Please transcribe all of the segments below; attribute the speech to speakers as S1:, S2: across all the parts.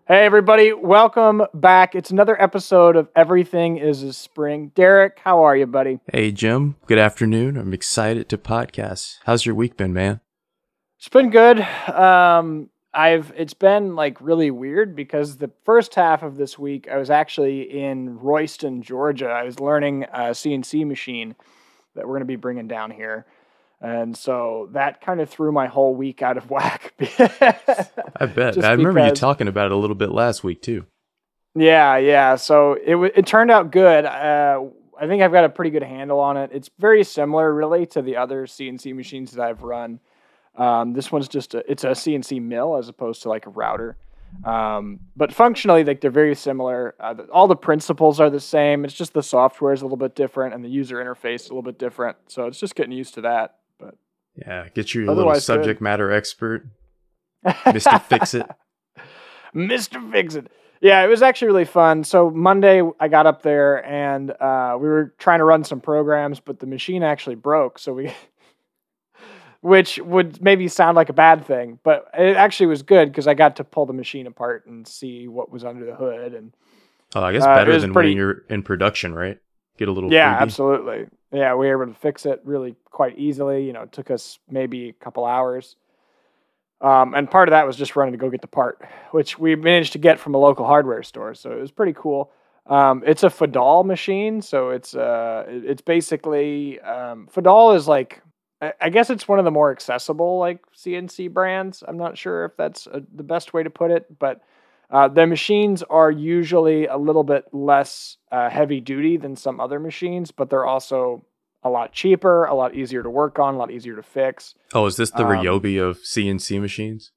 S1: Hey, everybody. Welcome back. It's another episode of Everything is a Spring. Derek, how are you, buddy?
S2: Hey, Jim. Good afternoon. I'm excited to podcast. How's your week been, man?
S1: It's been good. It's been like really weird because the first half of this week I was actually in Royston, Georgia. I was learning a CNC machine that we're going to be bringing down here. And so that kind of threw my whole week out of whack.
S2: I bet.
S1: Just
S2: I remember you
S1: because-
S2: talking about it a little bit last week, too.
S1: Yeah. So it turned out good. I think I've got a pretty good handle on it. It's very similar, really, to the other CNC machines that I've run. This one's it's a CNC mill as opposed to like a router. But functionally, like they're very similar. All the principles are the same. It's just the software is a little bit different and the user interface is a little bit different. So it's just getting used to that. But
S2: Yeah, get you a little
S1: Otherwise,
S2: subject matter expert, Mr. Fix-It.
S1: Mr. Fix-It. Yeah, it was actually really fun. So Monday I got up there and we were trying to run some programs, but the machine actually broke. So which would maybe sound like a bad thing, but it actually was good because I got to pull the machine apart and see what was under the hood. And
S2: Oh, I guess better
S1: was
S2: than
S1: pretty-
S2: when you're in production, right? Get a little
S1: yeah,
S2: freebie.
S1: absolutely. Yeah, we were able to fix it really quite easily. It took us maybe a couple hours. And part of that was just running to go get the part, which we managed to get from a local hardware store. So it was pretty cool. It's a Fadal machine. So it's basically, Fadal is like, I guess it's one of the more accessible like CNC brands. I'm not sure if that's the best way to put it, but the machines are usually a little bit less heavy duty than some other machines, but they're also a lot cheaper, a lot easier to work on, a lot easier to fix.
S2: Oh, is this the Ryobi of CNC machines?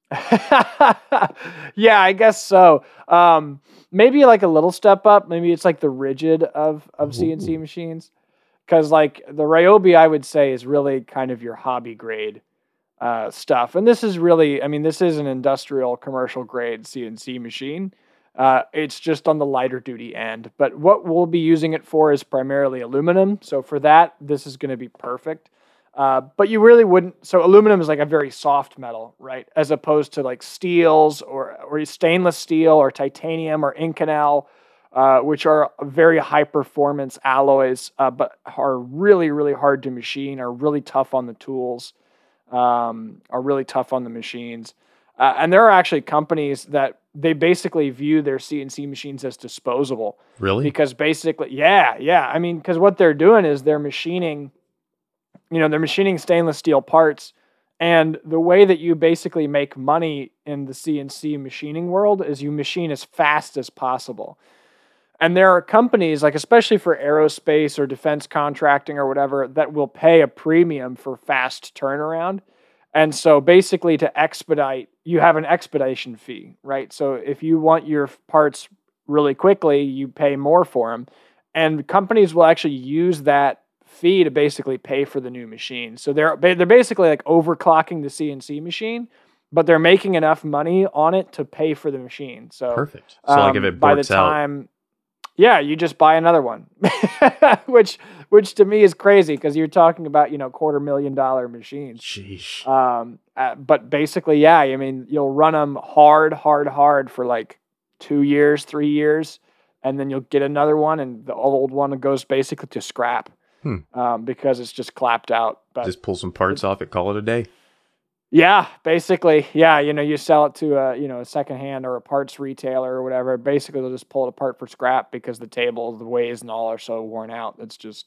S1: Yeah, I guess so. Maybe like a little step up. Maybe it's like the Rigid of CNC machines. Because like the Ryobi, I would say, is really kind of your hobby grade stuff. And this is really, this is an industrial commercial grade CNC machine. It's just on the lighter duty end. But what we'll be using it for is primarily aluminum. So for that, this is going to be perfect. But you really wouldn't. So aluminum is like a very soft metal, right? As opposed to like steels or stainless steel or titanium or Inconel, which are very high performance alloys, but are really, really hard to machine, are really tough on the tools, are really tough on the machines. And there are actually companies that they basically view their CNC machines as disposable.
S2: Really?
S1: Because basically, yeah. Because what they're doing is they're machining stainless steel parts. And the way that you basically make money in the CNC machining world is you machine as fast as possible. And there are companies, like especially for aerospace or defense contracting or whatever, that will pay a premium for fast turnaround. And so basically to expedite, you have an expedition fee, right? So if you want your parts really quickly, you pay more for them. And companies will actually use that fee to basically pay for the new machine. So they're basically like overclocking the CNC machine, but they're making enough money on it to pay for the machine. So
S2: Perfect. So like if it
S1: by the
S2: burns out,
S1: time, yeah, you just buy another one, which to me is crazy because you're talking about $250,000 machines.
S2: sheesh.
S1: But basically, yeah, you'll run them hard for like 2 years, 3 years, and then you'll get another one, and the old one goes basically to scrap because it's just clapped out. But
S2: Just pull some parts off it, call it a day.
S1: yeah, basically, yeah. You sell it to a secondhand or a parts retailer or whatever. Basically, they'll just pull it apart for scrap because the table, the ways, and all are so worn out. It's just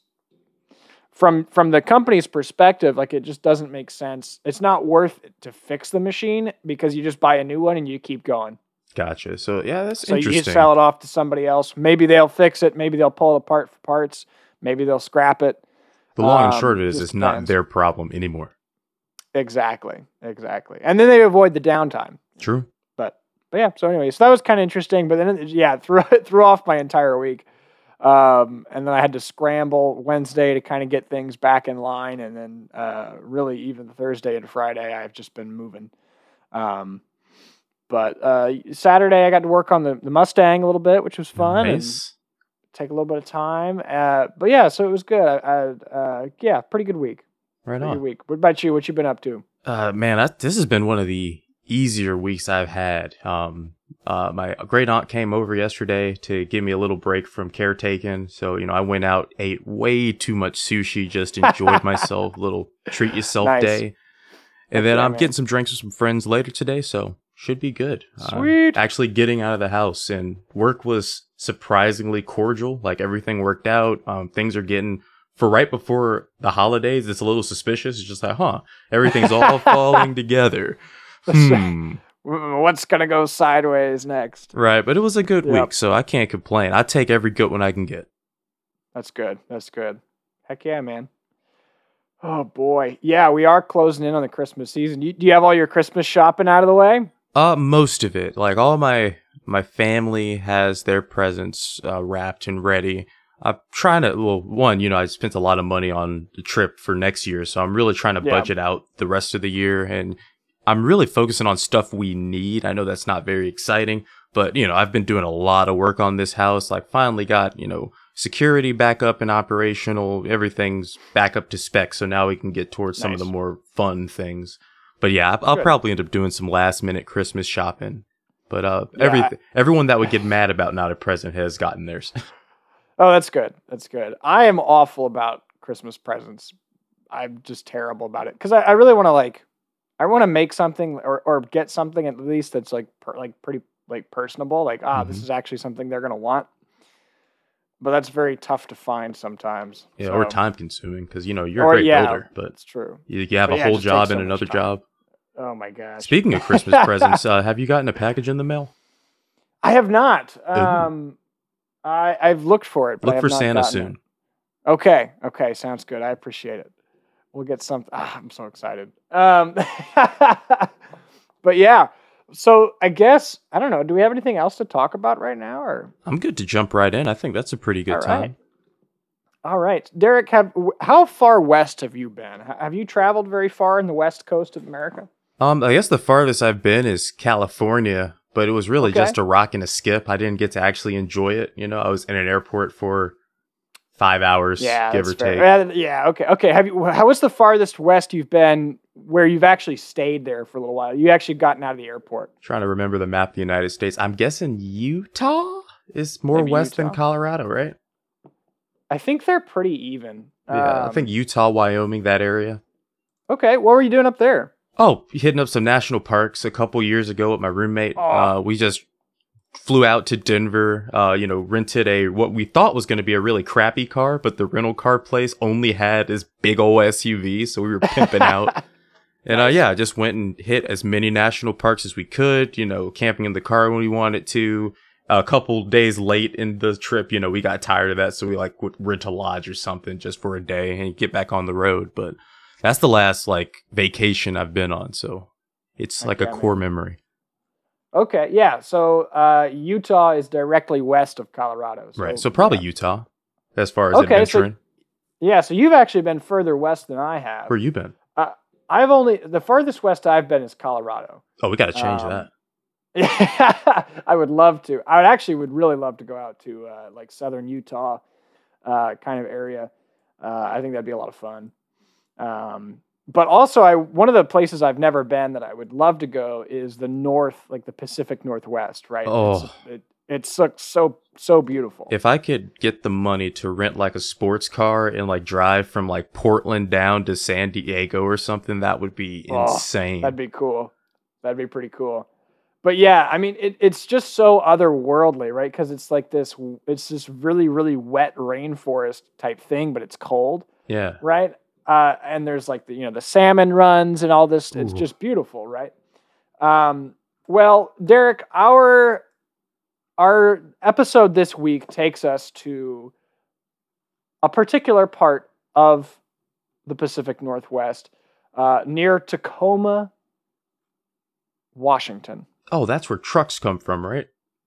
S1: from the company's perspective, like it just doesn't make sense. It's not worth it to fix the machine because you just buy a new one and you keep going.
S2: Gotcha. So yeah, that's
S1: So
S2: interesting.
S1: you sell it off to somebody else. Maybe they'll fix it. Maybe they'll pull it apart for parts. Maybe they'll scrap it.
S2: The long and short of it is
S1: just
S2: it's not
S1: depends.
S2: their problem anymore.
S1: Exactly. And then they avoid the downtime.
S2: True.
S1: But yeah, so anyway, so that was kind of interesting. But then, it threw off my entire week. And then I had to scramble Wednesday to kind of get things back in line. And then really even Thursday and Friday, I've just been moving. But Saturday, I got to work on the Mustang a little bit, which was fun.
S2: Nice.
S1: Take a little bit of time. But yeah, so it was good. Pretty good week.
S2: Right
S1: Pretty good
S2: on.
S1: week. What about you? What you been up to?
S2: Man, this has been one of the easier weeks I've had. My great aunt came over yesterday to give me a little break from caretaking. So, I went out, ate way too much sushi, just enjoyed myself, little treat yourself
S1: Nice.
S2: day. And then
S1: Okay,
S2: I'm
S1: man.
S2: getting some drinks with some friends later today, so should be good.
S1: Sweet.
S2: Actually getting out of the house, and work was surprisingly cordial. Like, everything worked out. Things are getting, for right before the holidays, it's a little suspicious. It's just like, everything's all falling together.
S1: What's gonna go sideways next?
S2: Right, but it was a good
S1: Yep.
S2: week, so I can't complain. I take every good one I can get.
S1: That's good. That's good. Heck yeah, man. Oh boy. Yeah, we are closing in on the Christmas season. Do you have all your Christmas shopping out of the way?
S2: Most of it. Like, all my family has their presents wrapped and ready. I'm trying to, I spent a lot of money on the trip for next year, so I'm really trying to budget out the rest of the year, and I'm really focusing on stuff we need. I know that's not very exciting, but, I've been doing a lot of work on this house. Like, finally got, security back up and operational. Everything's back up to spec, so now we can get towards some of the more fun things. But yeah, I'll probably end up doing some last minute Christmas shopping. But everyone that would get mad about not a present has gotten theirs.
S1: Oh, that's good. That's good. I am awful about Christmas presents. I'm just terrible about it because I really want to I want to make something or get something at least that's pretty personable. Like, this is actually something they're gonna want. But that's very tough to find sometimes.
S2: Yeah,
S1: so.
S2: Or time consuming because you're a great builder, but
S1: it's true.
S2: You have a whole job and another job.
S1: Oh my gosh!
S2: Speaking of Christmas presents, have you gotten a package in the mail?
S1: I have not. I've looked for it. But
S2: Look
S1: I have
S2: for
S1: not
S2: Santa soon.
S1: It. Okay, sounds good. I appreciate it. We'll get something. I'm so excited. But yeah. So I guess I don't know. Do we have anything else to talk about right now? Or
S2: I'm good to jump right in. I think that's a pretty good time.
S1: All right, Derek. How far west have you been? Have you traveled very far in the west coast of America?
S2: I guess the farthest I've been is California, but it was really just a rock and a skip. I didn't get to actually enjoy it. I was in an airport for 5 hours, give or take.
S1: Yeah. Okay. How was the farthest west you've been where you've actually stayed there for a little while? You actually gotten out of the airport?
S2: Trying to remember the map of the United States. I'm guessing Utah is more west than Colorado, right?
S1: I think they're pretty even.
S2: Yeah, I think Utah, Wyoming, that area.
S1: Okay. What were you doing up there?
S2: Oh, hitting up some national parks a couple years ago with my roommate. We just flew out to Denver, rented what we thought was going to be a really crappy car, but the rental car place only had this big old SUV, so we were pimping out. And just went and hit as many national parks as we could, camping in the car when we wanted to. A couple days late in the trip, we got tired of that, so we would rent a lodge or something just for a day and get back on the road. But that's the last vacation I've been on, so it's a core memory.
S1: Okay, yeah. So Utah is directly west of Colorado. So,
S2: right, so probably Utah as far as adventuring.
S1: So you've actually been further west than I have.
S2: Where you been?
S1: The farthest west I've been is Colorado.
S2: Oh, we got to change that.
S1: Yeah, I would love to. I would really love to go out to southern Utah kind of area. I think that'd be a lot of fun. But also, one of the places I've never been that I would love to go is the north, the Pacific Northwest. Right?
S2: Oh,
S1: it's so beautiful.
S2: If I could get the money to rent a sports car and drive from Portland down to San Diego or something, that would be insane.
S1: That'd be cool. That'd be pretty cool. But yeah, I mean, it's just so otherworldly, right? Because it's this really, really wet rainforest type thing, but it's cold.
S2: Yeah.
S1: Right. And there's the salmon runs and all this. Ooh. It's just beautiful, right? Well, Derek, our episode this week takes us to a particular part of the Pacific Northwest, near Tacoma, Washington.
S2: Oh, that's where trucks come from, right?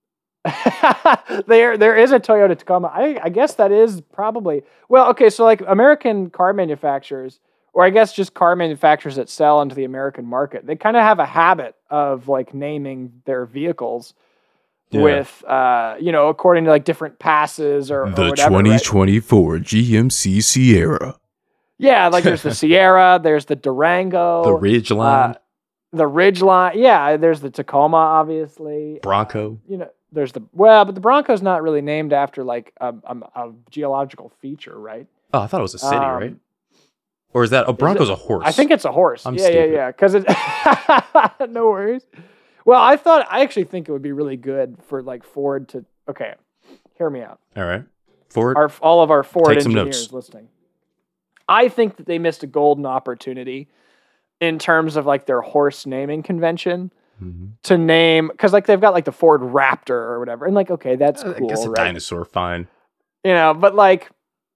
S1: There is a Toyota Tacoma. I guess that is probably... Well, okay, so American car manufacturers, or I guess just car manufacturers that sell into the American market, they kind of have a habit of naming their vehicles with, according to different passes or
S2: the
S1: whatever.
S2: 2024 right? GMC Sierra.
S1: Yeah, there's the Sierra, there's the Durango.
S2: The Ridgeline.
S1: the Ridgeline. Yeah, there's the Tacoma, obviously.
S2: Bronco.
S1: There's but the Bronco's not really named after like a geological feature, right?
S2: Oh, I thought it was a city, right? Or is that a Bronco's a horse?
S1: I think it's a horse.
S2: I'm
S1: yeah,
S2: stupid.
S1: yeah. Because it's no worries. Well, I actually think it would be really good for like Ford to. Okay, hear me out.
S2: All right, Ford.
S1: All of our Ford
S2: Take some
S1: engineers
S2: notes.
S1: listening. I think that they missed a golden opportunity in terms of like their horse naming convention to name, because like they've got like the Ford Raptor or whatever, and like okay, that's cool.
S2: I guess a
S1: right?
S2: dinosaur, fine.
S1: But like.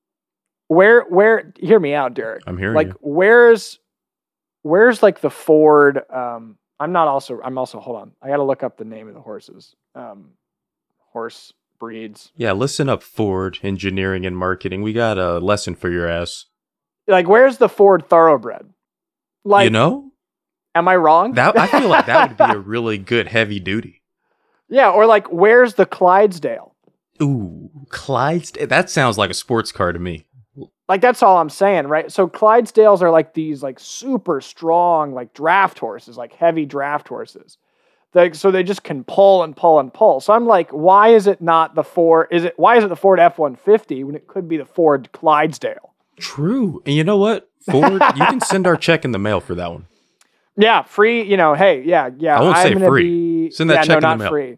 S1: Where hear me out, Derek.
S2: I'm hearing
S1: like
S2: you.
S1: where's like the Ford I'm also hold on. I got to look up the name of the horses. Horse breeds.
S2: Yeah, listen up, Ford Engineering and Marketing. We got a lesson for your ass.
S1: Like where's the Ford Thoroughbred? Like am I wrong?
S2: That I feel like that would be a really good heavy duty.
S1: Yeah, or like where's the Clydesdale?
S2: Ooh, Clydesdale. That sounds like a sports car to me.
S1: Like that's all I'm saying, right? So Clydesdales are like these like super strong like draft horses, like heavy draft horses. So they just can pull and pull and pull. So I'm like, why is it not the Ford? Why is it the Ford F-150 when it could be the Ford Clydesdale?
S2: True. And you know what? Ford, you can send our check in the mail for that one.
S1: Yeah, free, hey, yeah.
S2: I won't say free. Send that check in the mail.
S1: Free.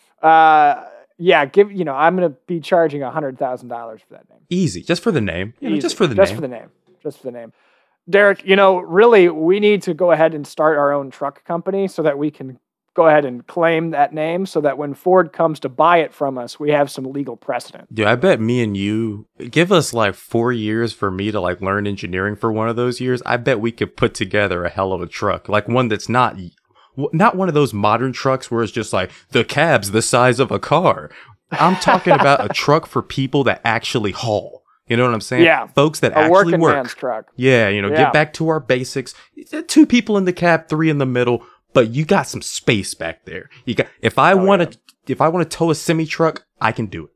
S1: Yeah, I'm going to be charging $100,000 for that name.
S2: Easy, just for the name. Just for the
S1: name. Derek, really, we need to go ahead and start our own truck company so that we can go ahead and claim that name so that when Ford comes to buy it from us, we have some legal precedent.
S2: Dude, I bet me and you, give us like 4 years for me to like learn engineering for one of those years. I bet we could put together a hell of a truck. Like one that's not one of those modern trucks where it's just like the cab's the size of a car. I'm talking about a truck for people that actually haul. You know what I'm saying?
S1: Yeah.
S2: Folks that
S1: a
S2: actually
S1: working
S2: work.
S1: Man's truck.
S2: Yeah, get back to our basics. 2 people in the cab, 3 in the middle, but you got some space back there. If I want to tow a semi truck, I can do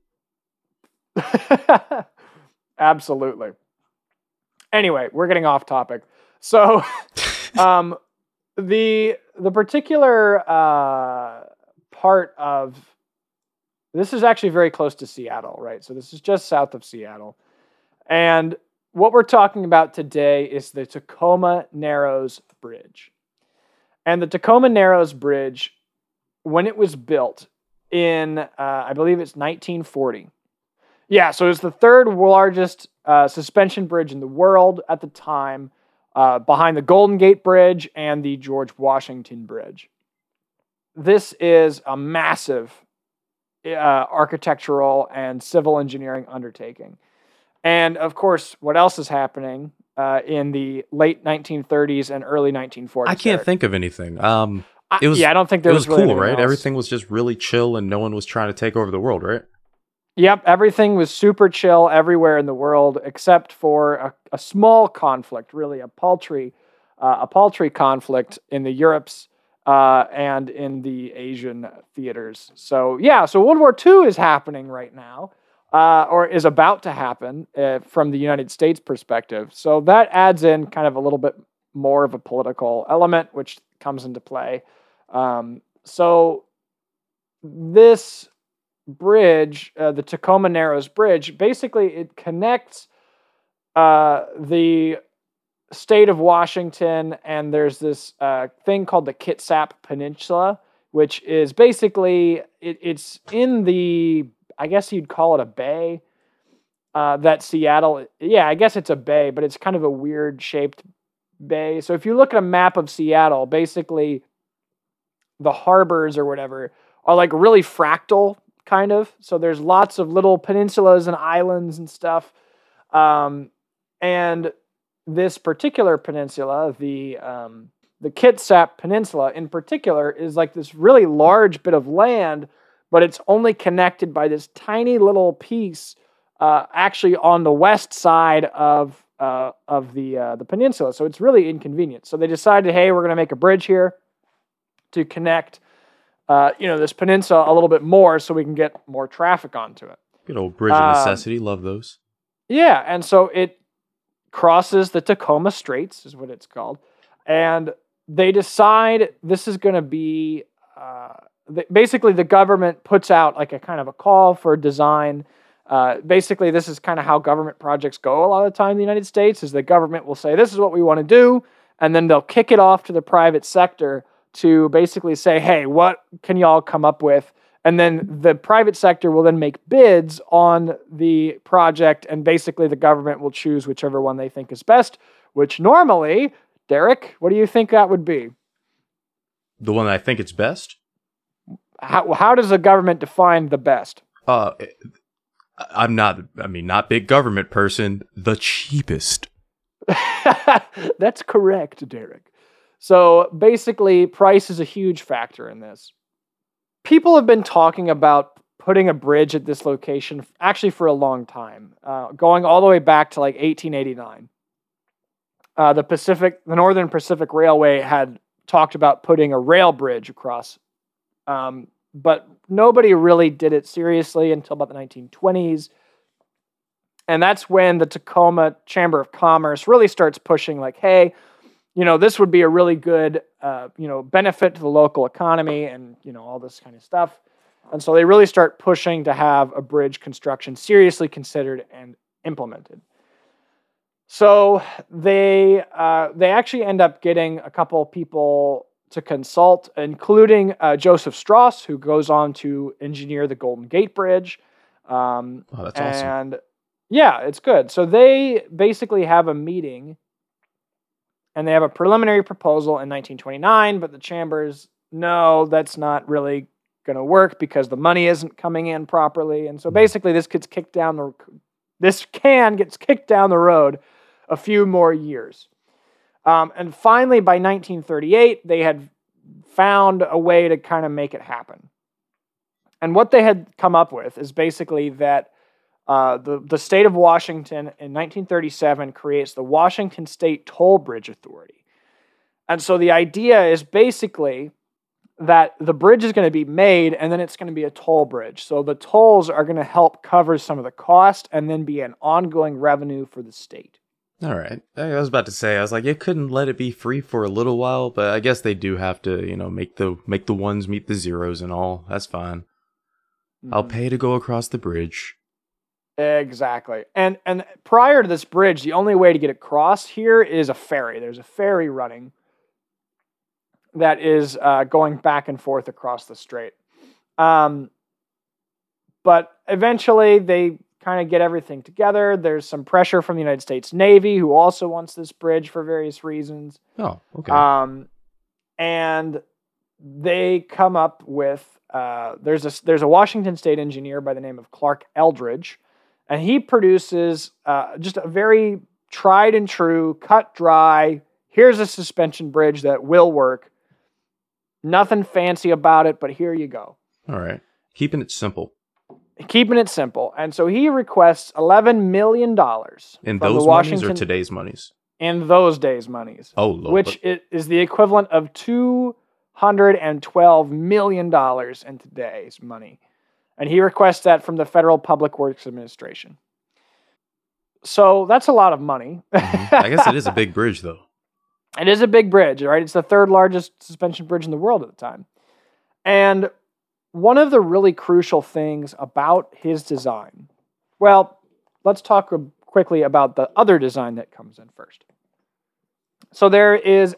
S1: it. Absolutely. Anyway, we're getting off topic. So, the particular part of this is actually very close to Seattle, right? So this is just south of Seattle. And what we're talking about today is the Tacoma Narrows Bridge. And the Tacoma Narrows Bridge, when it was built in, I believe it's 1940. Yeah, so it's the third largest suspension bridge in the world at the time, behind the Golden Gate Bridge and the George Washington Bridge. This is a massive architectural and civil engineering undertaking. And of course, what else is happening in the late 1930s and early 1940s?
S2: I can't think of anything. I
S1: don't think there was really
S2: cool, right?
S1: Else.
S2: Everything was just really chill and no one was trying to take over the world, right?
S1: Yep, everything was super chill everywhere in the world except for a small conflict, really a paltry conflict in the Europes and in the Asian theaters. So World War II is happening right now, or is about to happen from the United States perspective. So that adds in kind of a little bit more of a political element, which comes into play. So this bridge, the Tacoma Narrows Bridge, basically it connects the state of Washington, and there's this thing called the Kitsap Peninsula, which is basically, it's in the, I guess you'd call it a bay, that Seattle, I guess it's a bay, but it's kind of a weird shaped bay. So if you look at a map of Seattle, basically the harbors or whatever are like really fractal, kind of. So there's lots of little peninsulas and islands and stuff. And this particular peninsula, the Kitsap Peninsula in particular, is like this really large bit of land, but it's only connected by this tiny little piece, actually on the west side of the peninsula. So it's really inconvenient. So they decided, hey, we're going to make a bridge here to connect this peninsula a little bit more so we can get more traffic onto it.
S2: Good old bridge of necessity. Love those.
S1: Yeah, and so it crosses the Tacoma Straits, is what it's called. And they decide this is going to be basically the government puts out like a kind of a call for design. Basically, this is kind of how government projects go a lot of the time in the United States, is the government will say, this is what we want to do, and then they'll kick it off to the private sector to basically say, hey, what can y'all come up with? And then the private sector will then make bids on the project, and basically the government will choose whichever one they think is best, which normally, Derek, what do you think that would be?
S2: The one I think it's best?
S1: How does the government define the best?
S2: I'm not big government person. The cheapest.
S1: That's correct, Derek. So basically, price is a huge factor in this. People have been talking about putting a bridge at this location actually for a long time, going all the way back to like 1889. The Northern Pacific Railway had talked about putting a rail bridge across, but nobody really did it seriously until about the 1920s. And that's when the Tacoma Chamber of Commerce really starts pushing like, hey, this would be a really good, benefit to the local economy and, all this kind of stuff. And so they really start pushing to have a bridge construction seriously considered and implemented. So they actually end up getting a couple people to consult, including Joseph Strauss, who goes on to engineer the Golden Gate Bridge.
S2: That's awesome.
S1: Yeah, it's good. So they basically have a meeting, and they have a preliminary proposal in 1929, but the chambers, no, that's not really going to work because the money isn't coming in properly. And so basically this can get kicked down the road a few more years. And finally, by 1938, they had found a way to kind of make it happen. And what they had come up with is basically that the state of Washington in 1937 creates the Washington State Toll Bridge Authority. And so the idea is basically that the bridge is going to be made and then it's going to be a toll bridge. So the tolls are going to help cover some of the cost and then be an ongoing revenue for the state.
S2: All right. I was about to say, I was like, you couldn't let it be free for a little while, but I guess they do have to, make the ones meet the zeros and all. That's fine. Mm-hmm. I'll pay to go across the bridge.
S1: Exactly. And prior to this bridge, the only way to get across here is a ferry. There's a ferry running that is going back and forth across the strait. But eventually they kind of get everything together. There's some pressure from the United States Navy, who also wants this bridge for various reasons.
S2: Oh, okay.
S1: And they come up with there's a Washington State engineer by the name of Clark Eldridge, and he produces just a very tried and true, cut dry. Here's a suspension bridge that will work. Nothing fancy about it, but here you go.
S2: All right, keeping it simple.
S1: And so he requests $11 million
S2: in those monies or today's monies?
S1: In those days' monies.
S2: Oh, Lord.
S1: Which is the equivalent of $212 million in today's money. And he requests that from the Federal Public Works Administration. So that's a lot of money.
S2: Mm-hmm. I guess it is a big bridge, though.
S1: It is a big bridge, right? It's the third largest suspension bridge in the world at the time. And one of the really crucial things about his design, well, let's talk quickly about the other design that comes in first. So there is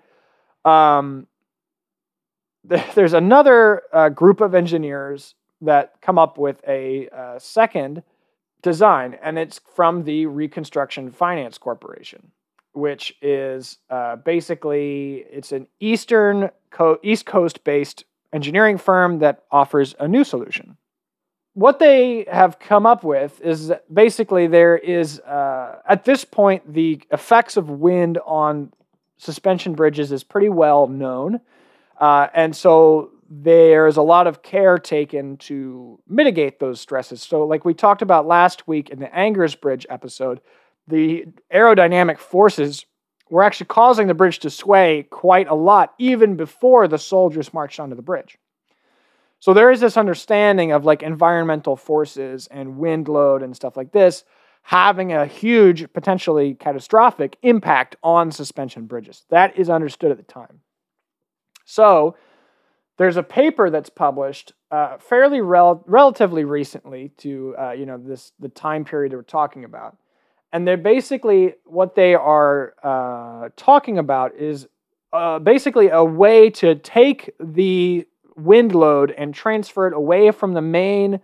S1: there's another group of engineers that come up with a second design, and it's from the Reconstruction Finance Corporation, which is basically, it's an East Coast-based engineering firm that offers a new solution. What they have come up with is that basically there is, at this point, the effects of wind on suspension bridges is pretty well known. And so there's a lot of care taken to mitigate those stresses. So like we talked about last week in the Angers Bridge episode, the aerodynamic forces were actually causing the bridge to sway quite a lot, even before the soldiers marched onto the bridge. So there is this understanding of like environmental forces and wind load and stuff like this. having a huge, potentially catastrophic impact on suspension bridges. That is understood at the time. So there's a paper that's published fairly relatively recently to the time period that we're talking about. And they're basically, what they are talking about is basically a way to take the wind load and transfer it away from the main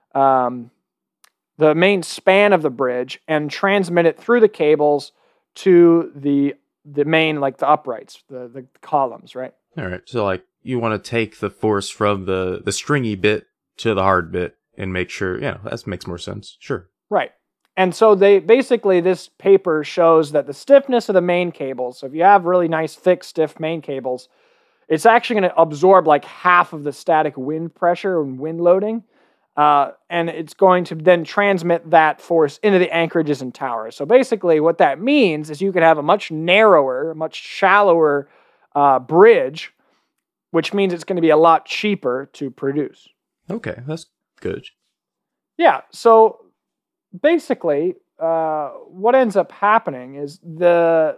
S1: span of the bridge and transmit it through the cables to the main, like the uprights, the columns, right?
S2: All right. So like you want to take the force from the stringy bit to the hard bit and make sure, that makes more sense. Sure.
S1: Right. And so this paper shows that the stiffness of the main cables, so if you have really nice, thick, stiff main cables, it's actually going to absorb like half of the static wind pressure and wind loading. And it's going to then transmit that force into the anchorages and towers. So basically what that means is you can have a much narrower, much shallower bridge, which means it's going to be a lot cheaper to produce. Okay,
S2: that's good.
S1: Yeah, so basically, what ends up happening is this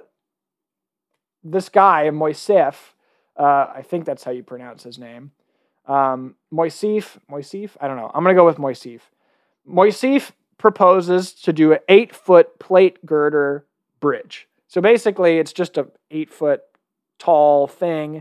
S1: guy, Moisseiff, I think that's how you pronounce his name. Moisseiff, I don't know. I'm going to go with Moisseiff. Moisseiff proposes to do an 8-foot plate girder bridge. So basically, it's just a 8-foot tall thing.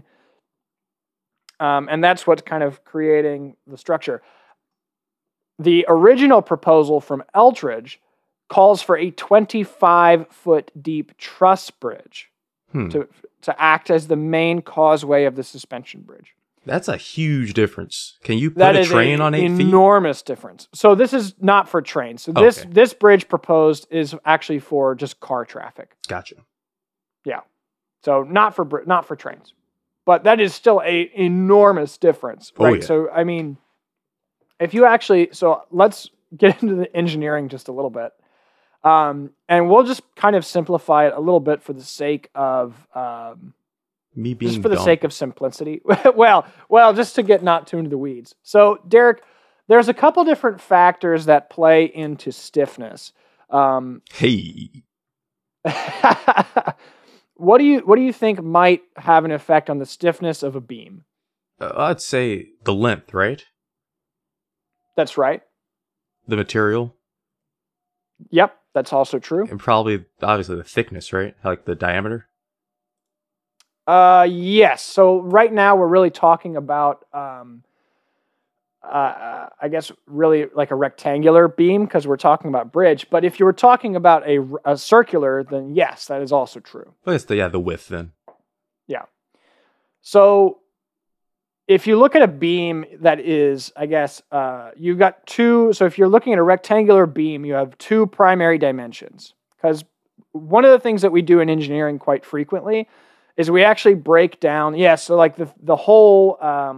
S1: And that's what's kind of creating the structure. The original proposal from Eltridge calls for a 25-foot deep truss bridge to act as the main causeway of the suspension bridge.
S2: That's a huge difference. Can you put a train on 8 feet?
S1: Enormous difference. So this is not for trains. So this bridge proposed is actually for just car traffic.
S2: Gotcha.
S1: Yeah. So not for trains. But that is still an enormous difference, right?
S2: Oh, yeah.
S1: So I mean, so let's get into the engineering just a little bit. And we'll just kind of simplify it a little bit for the sake of
S2: me being
S1: just for the
S2: dumb.
S1: sake of simplicity. well, just to get not too into the weeds. So, Derek, there's a couple different factors that play into stiffness.
S2: Hey,
S1: what do you think might have an effect on the stiffness of a beam?
S2: I'd say the length, right?
S1: That's right.
S2: The material.
S1: Yep, that's also true.
S2: And probably, obviously, the thickness, right? Like the diameter.
S1: Yes. So right now we're really talking about, I guess, really like a rectangular beam because we're talking about bridge. But if you were talking about a circular, then yes, that is also true.
S2: But it's the width then.
S1: Yeah. So if you look at a beam that is, I guess, you've got two. So if you're looking at a rectangular beam, you have two primary dimensions. Because one of the things that we do in engineering quite frequently is we actually break down, so like the whole,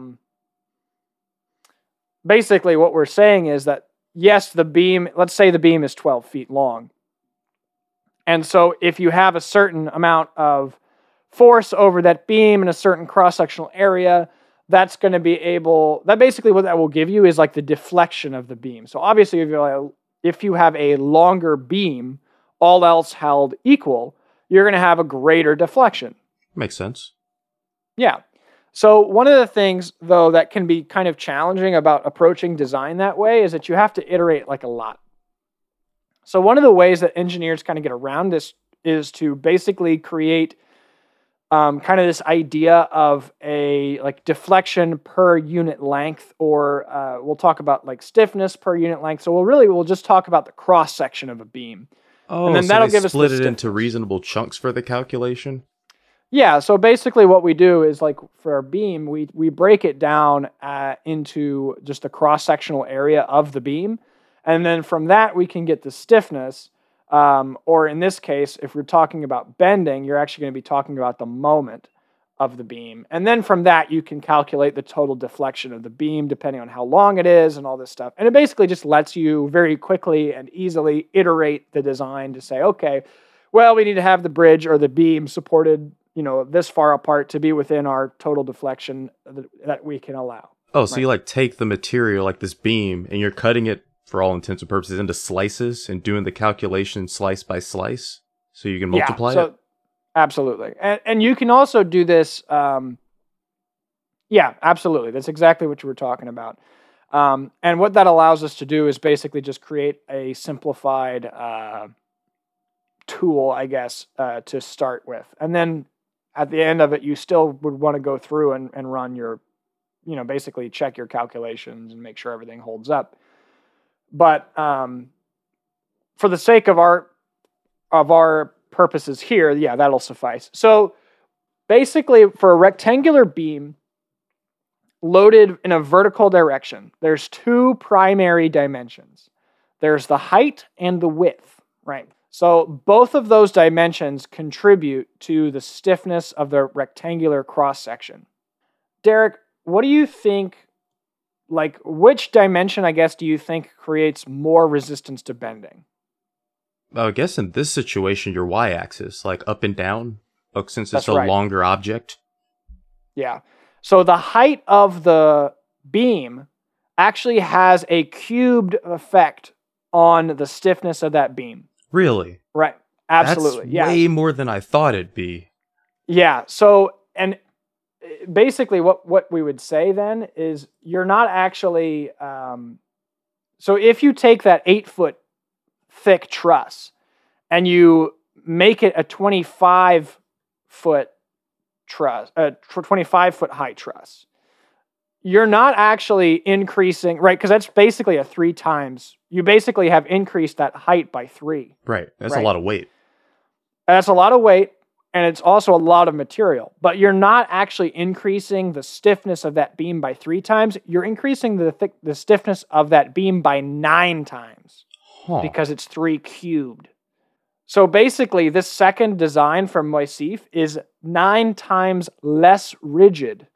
S1: basically what we're saying is that, yes, the beam, let's say the beam is 12 feet long. And so if you have a certain amount of force over that beam in a certain cross-sectional area, that's going to be that basically what that will give you is like the deflection of the beam. So obviously if you have a longer beam, all else held equal, you're going to have a greater deflection.
S2: Makes sense.
S1: Yeah. So one of the things, though, that can be kind of challenging about approaching design that way is that you have to iterate like a lot. So one of the ways that engineers kind of get around this is to basically create kind of this idea of a like deflection per unit length, or we'll talk about like stiffness per unit length. So we'll just talk about the cross section of a beam.
S2: Oh, and then that'll give us split it into reasonable chunks for the calculation.
S1: Yeah, so basically what we do is like for our beam, we break it down into just the cross-sectional area of the beam. And then from that, we can get the stiffness. Or in this case, if we're talking about bending, you're actually going to be talking about the moment of the beam. And then from that, you can calculate the total deflection of the beam depending on how long it is and all this stuff. And it basically just lets you very quickly and easily iterate the design to say, okay, well, we need to have the bridge or the beam supported this far apart to be within our total deflection that we can allow.
S2: Oh, so you like take the material like this beam and you're cutting it for all intents and purposes, into slices and doing the calculation slice by slice, so you can multiply it.
S1: Absolutely, and you can also do this. Yeah, absolutely. That's exactly what you were talking about. And what that allows us to do is basically just create a simplified tool, I guess, to start with. And then at the end of it, you still would want to go through and run your, basically check your calculations and make sure everything holds up. But for the sake of our purposes here, yeah, that'll suffice. So basically, for a rectangular beam loaded in a vertical direction, there's two primary dimensions. There's the height and the width, right? So both of those dimensions contribute to the stiffness of the rectangular cross-section. Derek, what do you think, which dimension, I guess, do you think creates more resistance to bending?
S2: I guess in this situation, your y-axis, like up and down, since it's
S1: That's right.
S2: longer object.
S1: Yeah. So the height of the beam actually has a cubed effect on the stiffness of that beam.
S2: Really?
S1: Right. Absolutely.
S2: That's way more than I thought it'd be.
S1: Yeah. So, and basically what we would say then is you're not actually, so if you take that 8-foot thick truss and you make it a 25-foot truss, 25-foot high truss, you're not actually increasing, right? Because that's basically a 3 times. You basically have increased that height by 3.
S2: Right. That's a lot of weight.
S1: That's a lot of weight, and it's also a lot of material. But you're not actually increasing the stiffness of that beam by 3 times. You're increasing the stiffness of that beam by 9 times because it's 3 cubed. So basically, this second design from Moisseiff is 9 times less rigid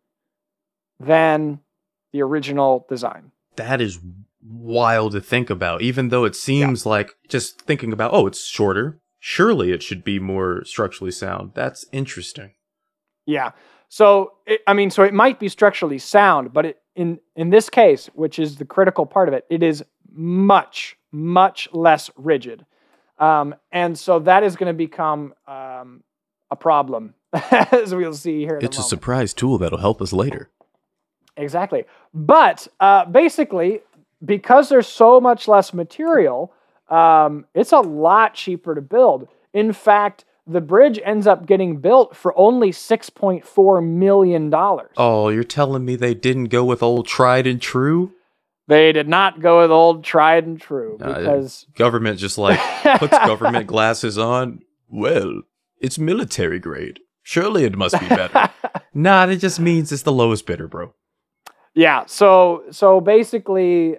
S1: than the original design.
S2: That is wild to think about, even though it seems like, just thinking about, it's shorter. Surely it should be more structurally sound. That's interesting.
S1: Yeah. So, so it might be structurally sound, but in this case, which is the critical part of it, it is much, much less rigid. And so that is going to become a problem, as we'll see here in a moment.
S2: It's a surprise tool that'll help us later.
S1: Exactly. But basically, because there's so much less material, it's a lot cheaper to build. In fact, the bridge ends up getting built for only $6.4 million.
S2: Oh, you're telling me they didn't go with old tried and true?
S1: They did not go with old tried and true because
S2: government just puts government glasses on. Well, it's military grade. Surely it must be better. Nah, it just means it's the lowest bidder, bro.
S1: Yeah. So basically,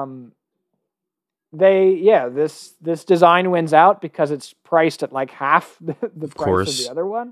S1: this design wins out because it's priced at like half the price of the other one.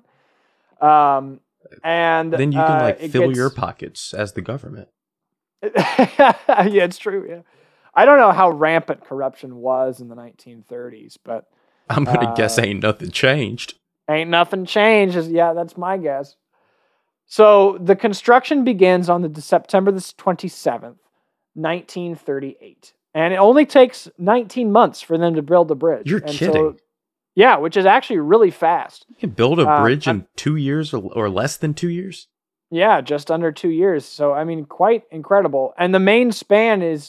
S1: And
S2: then you can fill your pockets as the government.
S1: Yeah, it's true. Yeah, I don't know how rampant corruption was in the 1930s, but
S2: I'm gonna guess ain't nothing changed.
S1: Ain't nothing changed. Yeah, that's my guess. So the construction begins on the September the 27th, 1938, and it only takes 19 months for them to build the bridge.
S2: You're kidding?
S1: Yeah, which is actually really fast.
S2: You can build a bridge in 2 years or less than 2 years.
S1: Yeah, just under 2 years. So, quite incredible. And the main span is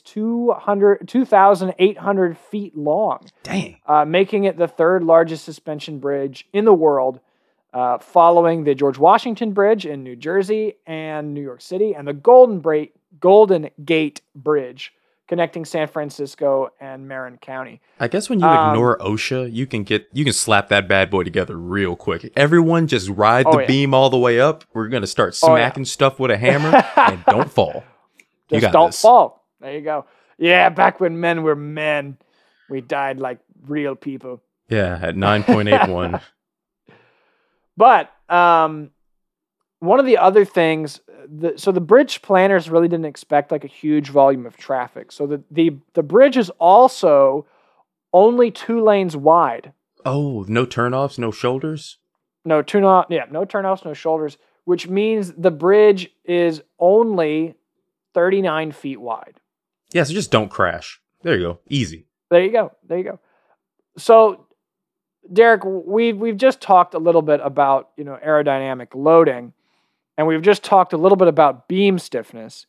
S1: 2,800 feet long.
S2: Dang.
S1: Making it the third largest suspension bridge in the world, following the George Washington Bridge in New Jersey and New York City, and the Golden Gate Bridge connecting San Francisco and Marin County.
S2: I guess when you ignore OSHA, you can slap that bad boy together real quick. Everyone just ride the beam all the way up. We're going to start smacking stuff with a hammer and don't fall.
S1: Just don't fall. There you go. Yeah, back when men were men, we died like real people.
S2: Yeah, at 9.81.
S1: But one of the other things, the bridge planners really didn't expect like a huge volume of traffic. So the bridge is also only 2 lanes wide.
S2: Oh, no turnoffs, no shoulders?
S1: No turnoffs, no shoulders, which means the bridge is only 39 feet wide.
S2: Yeah, so just don't crash. There you go. Easy.
S1: There you go. There you go. So, Derek, we've just talked a little bit about aerodynamic loading, and we've just talked a little bit about beam stiffness.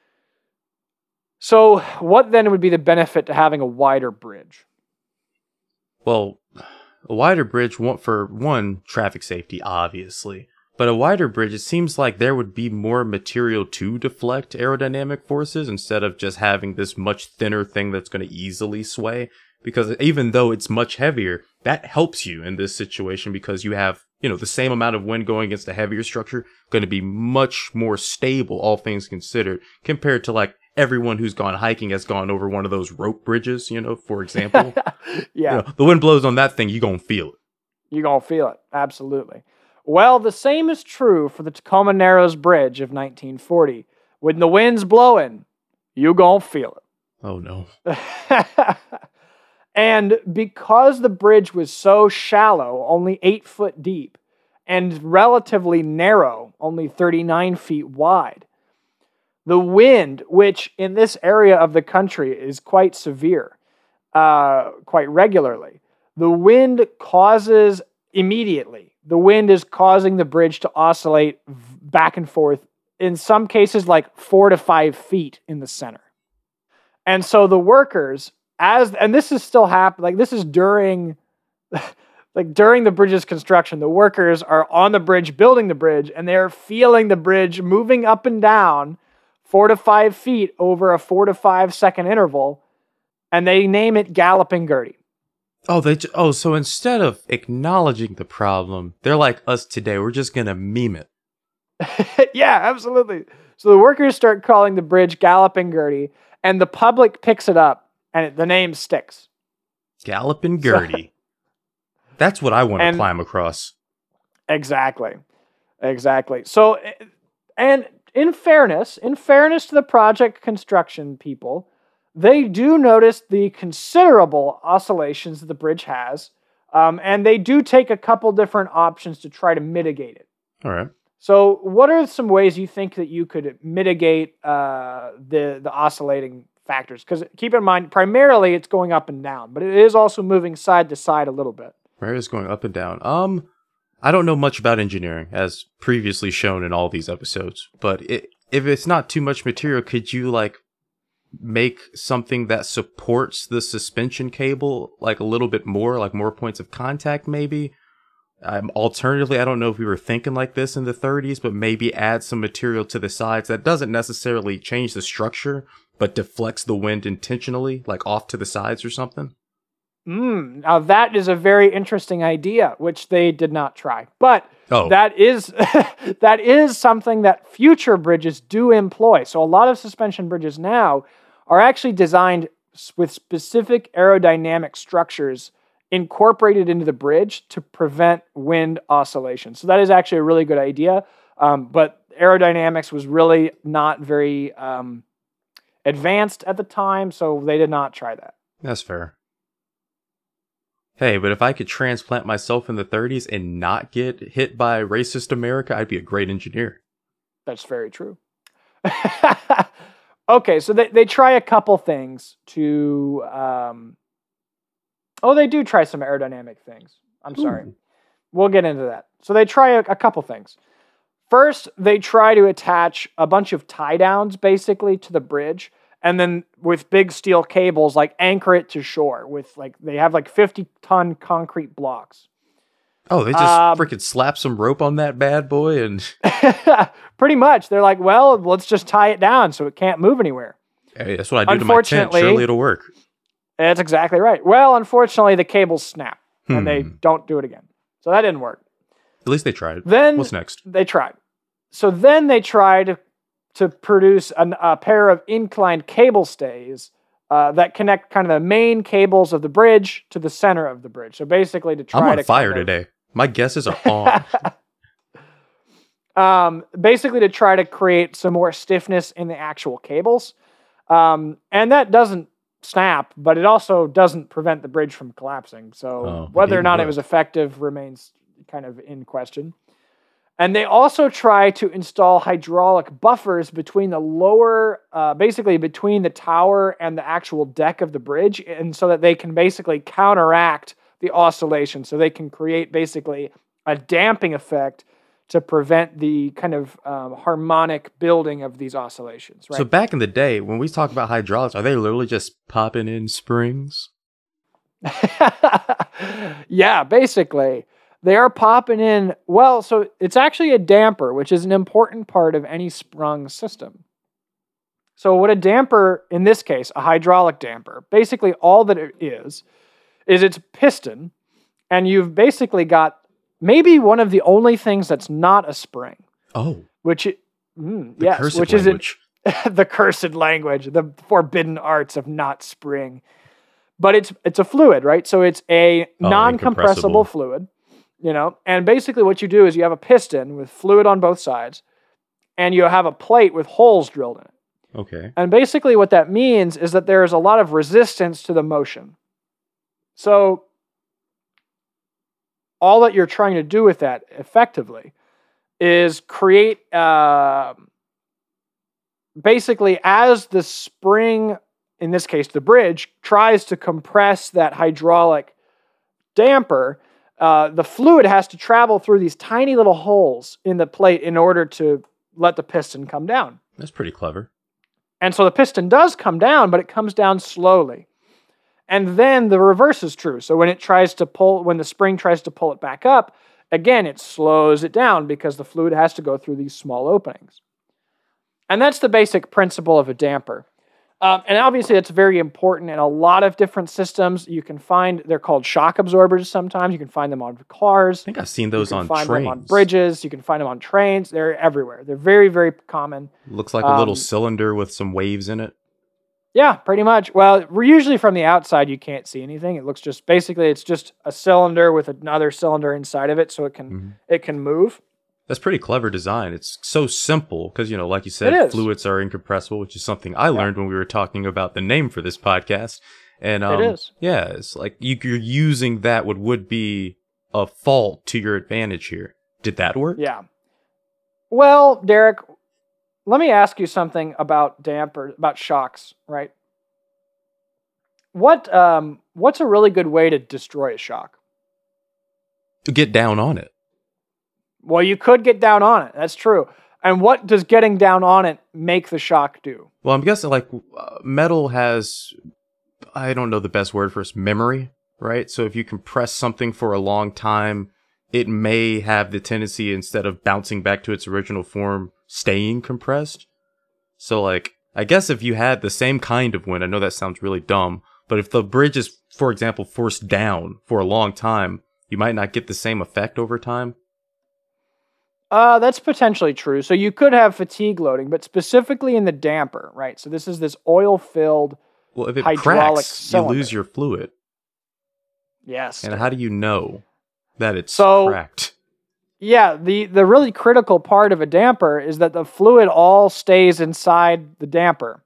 S1: So, what then would be the benefit to having a wider bridge?
S2: Well, a wider bridge, for one, traffic safety, obviously. But a wider bridge, it seems like there would be more material to deflect aerodynamic forces instead of just having this much thinner thing that's going to easily sway. Because even though it's much heavier, that helps you in this situation because you have, the same amount of wind going against a heavier structure going to be much more stable, all things considered, compared to like everyone who's gone hiking has gone over one of those rope bridges, for example.
S1: Yeah.
S2: The wind blows on that thing, you're going to feel it.
S1: You're going to feel it. Absolutely. Well, the same is true for the Tacoma Narrows Bridge of 1940. When the wind's blowing, you're going to feel it.
S2: Oh, no.
S1: And because the bridge was so shallow, only 8 foot deep, and relatively narrow, only 39 feet wide, the wind, which in this area of the country is quite severe, quite regularly, the wind is causing the bridge to oscillate back and forth, in some cases like 4 to 5 feet in the center. And so the workers, and this is still happening, like this is during the bridge's construction, the workers are on the bridge, building the bridge, and they're feeling the bridge moving up and down 4 to 5 feet over a 4 to 5 second interval, and they name it Galloping Gertie.
S2: So instead of acknowledging the problem, they're like us today. We're just going to meme it.
S1: Yeah, absolutely. So the workers start calling the bridge Galloping Gertie, and the public picks it up, and the name sticks.
S2: Galloping Gertie. That's what I want to climb across.
S1: Exactly. So, and in fairness to the project construction people, they do notice the considerable oscillations that the bridge has, and they do take a couple different options to try to mitigate it.
S2: All right.
S1: So what are some ways you think that you could mitigate the oscillating factors? Because keep in mind, primarily it's going up and down, but it is also moving side to side a little bit.
S2: Where is going up and down? I don't know much about engineering, as previously shown in all these episodes, but if it's not too much material, could you make something that supports the suspension cable a little bit more, like more points of contact maybe? Alternatively, I don't know if we were thinking like this in the 30s, but maybe add some material to the sides that doesn't necessarily change the structure, but deflects the wind intentionally, like off to the sides or something.
S1: Now that is a very interesting idea, which they did not try. But that is that is something that future bridges do employ. So a lot of suspension bridges now are actually designed with specific aerodynamic structures incorporated into the bridge to prevent wind oscillation. So that is actually a really good idea. But aerodynamics was really not very advanced at the time, so they did not try that.
S2: That's fair. Hey, but if I could transplant myself in the 30s and not get hit by racist America, I'd be a great engineer.
S1: That's very true. Okay, so they try a couple things to... they do try some aerodynamic things. I'm sorry. We'll get into that. So they try a couple things. First, they try to attach a bunch of tie-downs, basically, to the bridge, and then with big steel cables, anchor it to shore with they have 50-ton concrete blocks.
S2: Oh, they just freaking slap some rope on that bad boy and...
S1: Pretty much. They're like, well, let's just tie it down so it can't move anywhere.
S2: Hey, that's what I do to my tent. Surely it'll work.
S1: That's exactly right. Well, unfortunately, the cables snap, and they don't do it again. So that didn't work.
S2: At least they tried.
S1: Then
S2: what's next?
S1: They tried. So then they tried to produce a pair of inclined cable stays that connect kind of the main cables of the bridge to the center of the bridge. So basically to try to...
S2: I'm on fire today. My guesses are on.
S1: Basically to try to create some more stiffness in the actual cables. And that doesn't snap, but it also doesn't prevent the bridge from collapsing. So whether or not it was effective remains kind of in question. And they also try to install hydraulic buffers between the lower, basically between the tower and the actual deck of the bridge, and so that they can basically counteract the oscillation. So they can create basically a damping effect to prevent the kind of harmonic building of these oscillations. Right?
S2: So back in the day, when we talk about hydraulics, are they literally just popping in springs?
S1: Yeah, basically. They are popping in, well, so it's actually a damper, which is an important part of any sprung system. So what a damper, in this case, a hydraulic damper, basically all that it is it's piston, and you've basically got maybe one of the only things that's not a spring.
S2: Oh.
S1: Which, yes, which
S2: language.
S1: is the cursed language, the forbidden arts of not spring. But it's a fluid, right? So it's a non-compressible fluid. And basically what you do is you have a piston with fluid on both sides, and you have a plate with holes drilled in it.
S2: Okay.
S1: And basically what that means is that there is a lot of resistance to the motion. So all that you're trying to do with that effectively is create, basically as the spring, in this case the bridge, tries to compress that hydraulic damper, the fluid has to travel through these tiny little holes in the plate in order to let the piston come down.
S2: That's pretty clever.
S1: And so the piston does come down, but it comes down slowly. And then the reverse is true. So when the spring tries to pull it back up, again, it slows it down because the fluid has to go through these small openings. And that's the basic principle of a damper. And obviously that's very important in a lot of different systems. You can find, they're called shock absorbers sometimes. You can find them on cars.
S2: I think I've seen those on trains.
S1: You can find them on bridges. You can find them on trains. They're everywhere. They're very, very common.
S2: Looks like a little cylinder with some waves in it.
S1: Yeah, pretty much. Well, we're usually from the outside, you can't see anything. It looks just, basically it's just a cylinder with another cylinder inside of it so it can move.
S2: That's pretty clever design. It's so simple because, like you said, fluids are incompressible, which is something I learned when we were talking about the name for this podcast. And
S1: it is.
S2: Yeah, it's like you're using that what would be a fault to your advantage here. Did that work?
S1: Yeah. Well, Derek, let me ask you something about about shocks, right? What's a really good way to destroy a shock?
S2: To get down on it.
S1: Well, you could get down on it. That's true. And what does getting down on it make the shock do?
S2: Well, I'm guessing metal has, I don't know the best word for it, memory, right? So if you compress something for a long time, it may have the tendency, instead of bouncing back to its original form, staying compressed. So I guess if you had the same kind of wind, I know that sounds really dumb, but if the bridge is, for example, forced down for a long time, you might not get the same effect over time.
S1: That's potentially true. So you could have fatigue loading, but specifically in the damper, right? So this is this oil-filled
S2: Well, if it
S1: hydraulic
S2: cracks,
S1: cylinder.
S2: you lose your fluid.
S1: Yes.
S2: And how do you know that it's
S1: So,
S2: cracked?
S1: Yeah, the really critical part of a damper is that the fluid all stays inside the damper.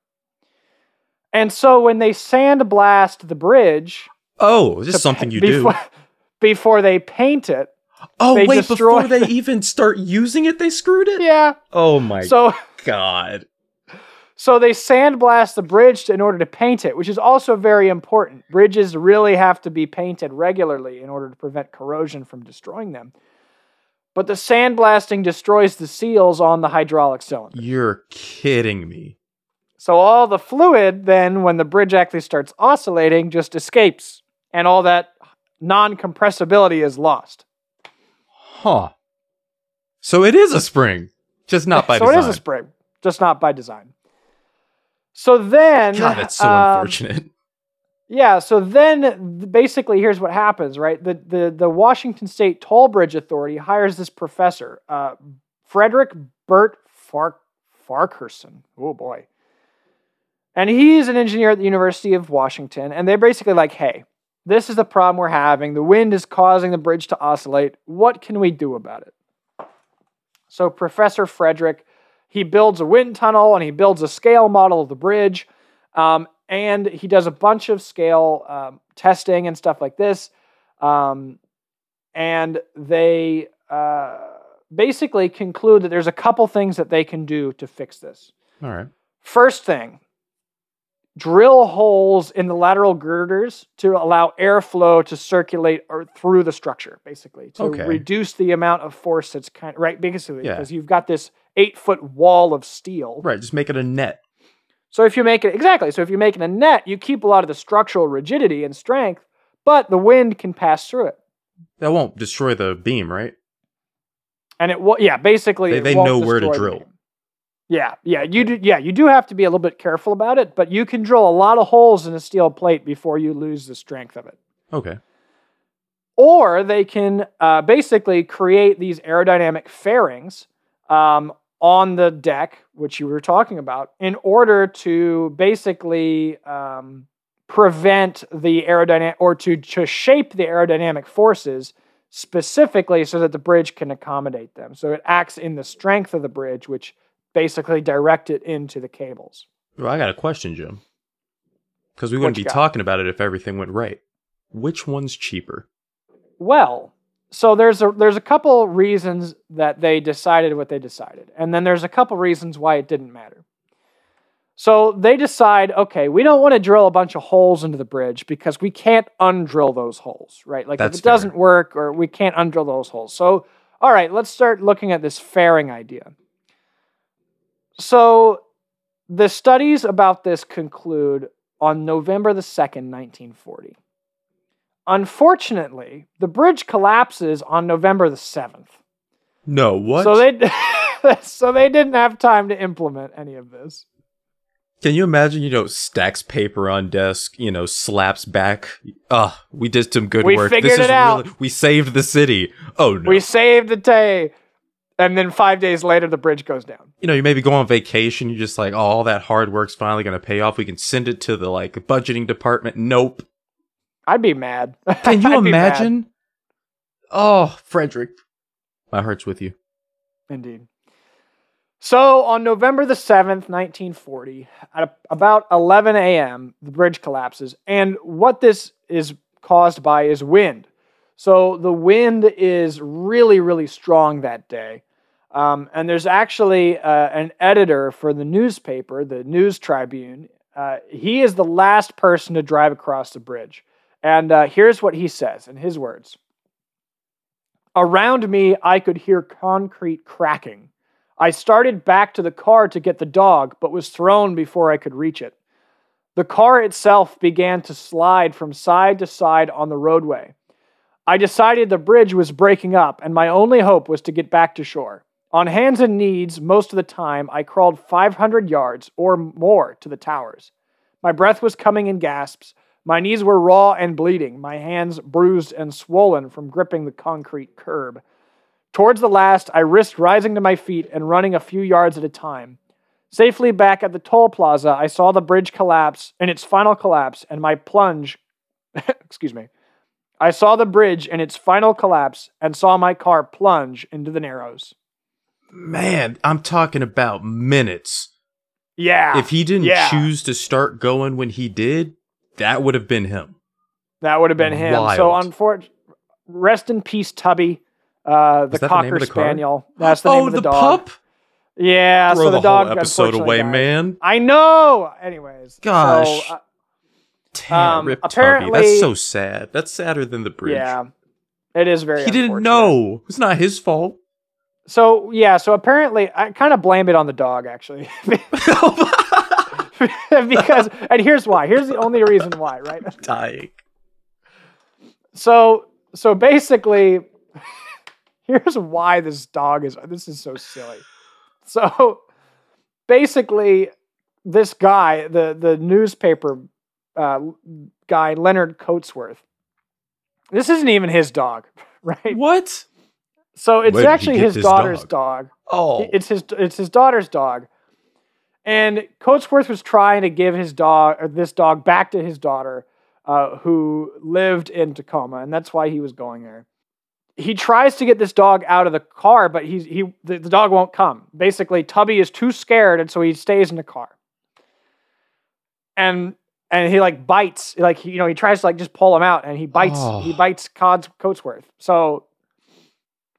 S1: And so when they sandblast the bridge...
S2: Oh, this is something you do.
S1: Before they paint it,
S2: oh, wait, before they even start using it, they screwed it?
S1: Yeah.
S2: Oh my God.
S1: So they sandblast the bridge in order to paint it, which is also very important. Bridges really have to be painted regularly in order to prevent corrosion from destroying them. But the sandblasting destroys the seals on the hydraulic cylinder.
S2: You're kidding me.
S1: So all the fluid then, when the bridge actually starts oscillating, just escapes. And all that non-compressibility is lost.
S2: Huh. So it is a spring, just not by design.
S1: So it is a spring, just not by design. So then...
S2: God, that's so unfortunate.
S1: Yeah, so then basically here's what happens, right? The Washington State Toll Bridge Authority hires this professor, Frederick Burt Farquharson. Oh boy. And he's an engineer at the University of Washington, and they're basically like, hey, this is the problem we're having. The wind is causing the bridge to oscillate. What can we do about it? So Professor Frederick, he builds a wind tunnel and he builds a scale model of the bridge. And he does a bunch of scale testing and stuff like this. And they basically conclude that there's a couple things that they can do to fix this.
S2: All right.
S1: First thing, drill holes in the lateral girders to allow airflow to circulate through the structure, basically, to reduce the amount of force that's basically, because you've got this 8-foot wall of steel.
S2: Right, just make it a net.
S1: So if you make it, so if you make it a net, you keep a lot of the structural rigidity and strength, but the wind can pass through it.
S2: That won't destroy the beam, right?
S1: And it will, basically
S2: they know where to drill.
S1: You do have to be a little bit careful about it, but you can drill a lot of holes in a steel plate before you lose the strength of it.
S2: Okay.
S1: Or they can basically create these aerodynamic fairings on the deck, which you were talking about, in order to basically prevent the aerodynamic, or to shape the aerodynamic forces specifically so that the bridge can accommodate them. So it acts in the strength of the bridge, which basically direct it into the cables.
S2: Well, I got a question, Jim. Because we wouldn't be talking about it if everything went right. Which one's cheaper?
S1: Well, so there's a couple reasons that they decided what they decided. And then there's a couple reasons why it didn't matter. So they decide, okay, we don't want to drill a bunch of holes into the bridge because we can't undrill those holes, right? Like if it doesn't work, or we can't undrill those holes. So, all right, let's start looking at this fairing idea. So the studies about this conclude on November the 2nd, 1940. Unfortunately, the bridge collapses on November the 7th.
S2: No, what?
S1: So they didn't have time to implement any of this.
S2: Can you imagine, stacks paper on desk, slaps back. We did some good work.
S1: We figured it out.
S2: We saved the city. Oh, no.
S1: We saved the day. And then 5 days later, the bridge goes down.
S2: You maybe go on vacation. You're just like, all that hard work's finally going to pay off. We can send it to the, budgeting department. Nope.
S1: I'd be mad.
S2: Can you imagine? Oh, Frederick. My heart's with you.
S1: Indeed. So on November the 7th, 1940, at about 11 a.m., the bridge collapses. And what this is caused by is wind. So the wind is really, really strong that day. And there's actually an editor for the newspaper, the News Tribune. He is the last person to drive across the bridge. And here's what he says in his words. Around me, I could hear concrete cracking. I started back to the car to get the dog, but was thrown before I could reach it. The car itself began to slide from side to side on the roadway. I decided the bridge was breaking up, and my only hope was to get back to shore. On hands and knees, most of the time, I crawled 500 yards or more to the towers. My breath was coming in gasps. My knees were raw and bleeding, my hands bruised and swollen from gripping the concrete curb. Towards the last, I risked rising to my feet and running a few yards at a time. Safely back at the toll plaza, I saw the bridge collapse in its final collapse, and my plunge... Excuse me. I saw the bridge in its final collapse and saw my car plunge into the Narrows.
S2: Man, I'm talking about minutes.
S1: Yeah.
S2: If he didn't choose to start going when he did, that would have been him.
S1: That would have been him.
S2: Wild.
S1: So, unfortunately, rest in peace, Tubby. The Cocker Spaniel. That's the name of the dog.
S2: Oh, the pup?
S1: Yeah,
S2: Throw
S1: so the dog
S2: whole episode away,
S1: died.
S2: man.
S1: I know. Anyways,
S2: gosh,
S1: so,
S2: damn, rip Tubby. That's so sad. That's sadder than the bridge.
S1: Yeah, it is very.
S2: He didn't know. It's not his fault.
S1: So so apparently, I kind of blame it on the dog, actually, because, and here's why. Here's the only reason why, right?
S2: I'm dying.
S1: So basically. Here's why this is so silly. So basically, this guy, the newspaper guy, Leonard Coatsworth, this isn't even his dog, right?
S2: What?
S1: So it's actually his daughter's dog.
S2: Oh.
S1: It's his daughter's dog. And Coatsworth was trying to give this dog back to his daughter, who lived in Tacoma, and that's why he was going there. He tries to get this dog out of the car, but the dog won't come. Basically, Tubby is too scared, and so he stays in the car. And he bites, he tries to just pull him out, and he bites Coatsworth. So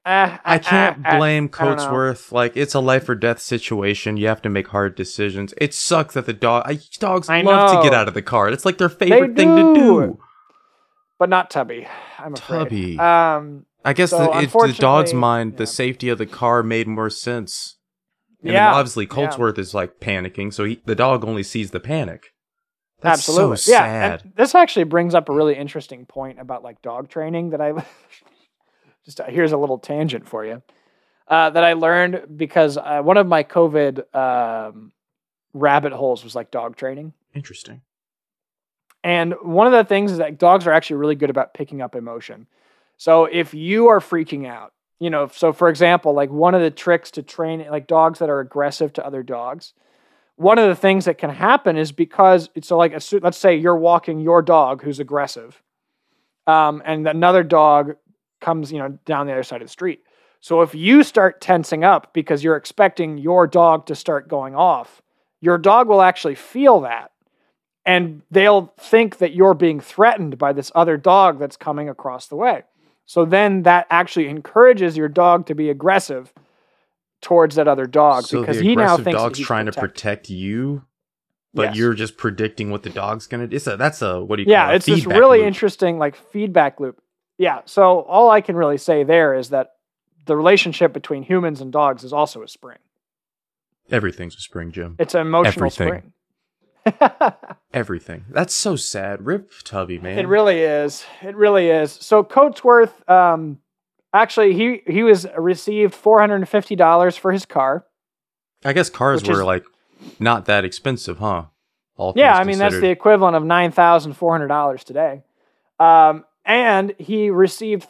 S2: I can't blame
S1: I don't know.
S2: Coatsworth. Like, it's a life or death situation. You have to make hard decisions. It sucks that dogs
S1: I
S2: love to get
S1: know.
S2: out of the car. It's like their favorite thing to
S1: do.
S2: do.
S1: But not Tubby, I'm afraid.
S2: Tubby. I guess
S1: So
S2: the dog's mind,
S1: yeah.
S2: the safety of the car made more sense. And
S1: Yeah,
S2: then obviously
S1: yeah.
S2: Coatsworth is like panicking, so the dog only sees the panic. That's
S1: Absolutely.
S2: so sad.
S1: And this actually brings up a really interesting point about like dog training that I just here's a little tangent for you that I learned because one of my COVID rabbit holes was like dog training.
S2: Interesting.
S1: And one of the things is that dogs are actually really good about picking up emotion. So if you are freaking out, so for example, like one of the tricks to train like dogs that are aggressive to other dogs, one of the things that can happen is because let's say you're walking your dog who's aggressive, and another dog comes, down the other side of the street. So if you start tensing up because you're expecting your dog to start going off, your dog will actually feel that. And they'll think that you're being threatened by this other dog that's coming across the way. So then that actually encourages your dog to be aggressive towards that other dog because he now thinks
S2: dog's
S1: that he's
S2: trying to protect you, but
S1: Yes.
S2: you're just predicting what the dog's gonna do. That's a what do you
S1: Yeah,
S2: call it?
S1: it's this
S2: Feedback
S1: really
S2: loop.
S1: interesting like feedback loop. Yeah, so all I can really say there is that the relationship between humans and dogs is also a spring.
S2: Everything's a spring, Jim.
S1: It's an emotional
S2: Everything.
S1: spring.
S2: Everything. That's so sad. Rip Tubby, man.
S1: It really is. It really is. So Coatsworth, actually, he received $450 for his car.
S2: I guess cars were like not that expensive, huh? All
S1: Yeah,
S2: things
S1: I mean that's the
S2: considered.
S1: equivalent of $9,400 today. And he received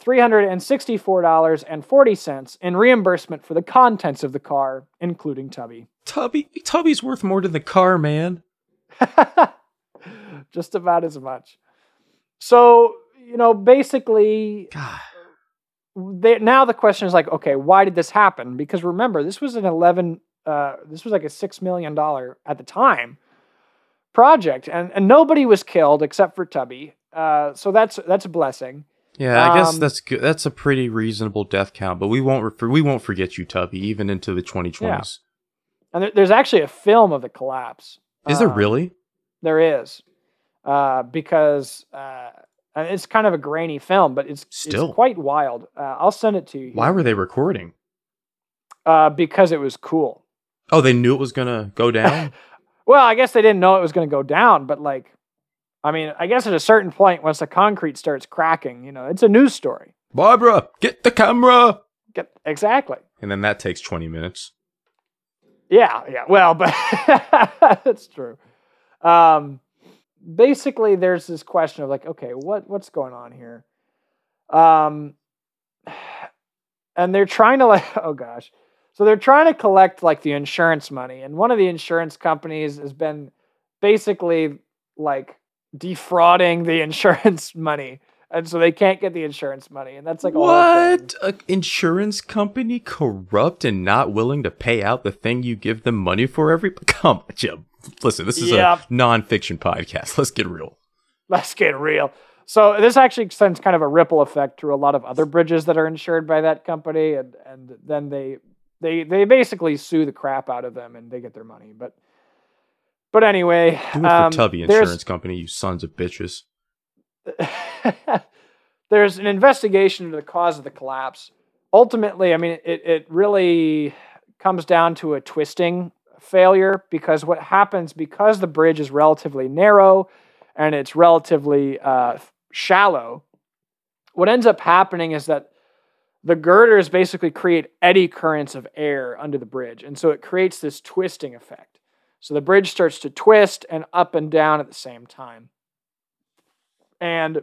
S1: $364.40 in reimbursement for the contents of the car, including Tubby.
S2: Tubby's worth more than the car, man.
S1: Just about as much. So, basically,
S2: God.
S1: now the question is like, okay, why did this happen? Because remember, this was like a $6 million at the time project, and nobody was killed except for Tubby. So that's a blessing.
S2: Yeah, I guess that's good. That's a pretty reasonable death count, but we won't forget you, Tubby, even into the 2020s.
S1: Yeah. And there's actually a film of the collapse.
S2: Is there really?
S1: There is, because and it's kind of a grainy film, but it's quite wild. I'll send it to you.
S2: Why were they recording?
S1: Because it was cool.
S2: Oh, they knew it was gonna go down?
S1: Well, I guess they didn't know it was going to go down, but I guess at a certain point, once the concrete starts cracking, it's a news story.
S2: Barbara, get the camera.
S1: Exactly.
S2: And then that takes 20 minutes.
S1: Yeah. Well, but that's true. Basically, there's this question of like, okay, what's going on here? And they're trying to oh gosh. So they're trying to collect like the insurance money. And one of the insurance companies has been basically like defrauding the insurance money. And so they can't get the insurance money. And that's like
S2: what? An insurance company corrupt and not willing to pay out the thing you give them money for every... Come on, Jim. Listen, this is a non-fiction podcast. Let's get real. So this actually sends kind of a ripple effect through a lot of other bridges that are insured by that company. And then they basically sue the crap out of them and they get their money. But anyway, do it for Tubby Insurance Company, you sons of bitches.
S1: There's an investigation into the cause of the collapse. Ultimately, I mean, it really comes down to a twisting failure because what happens because the bridge is relatively narrow and it's relatively shallow, what ends up happening is that the girders basically create eddy currents of air under the bridge. And so it creates this twisting effect. So the bridge starts to twist and up and down at the same time. And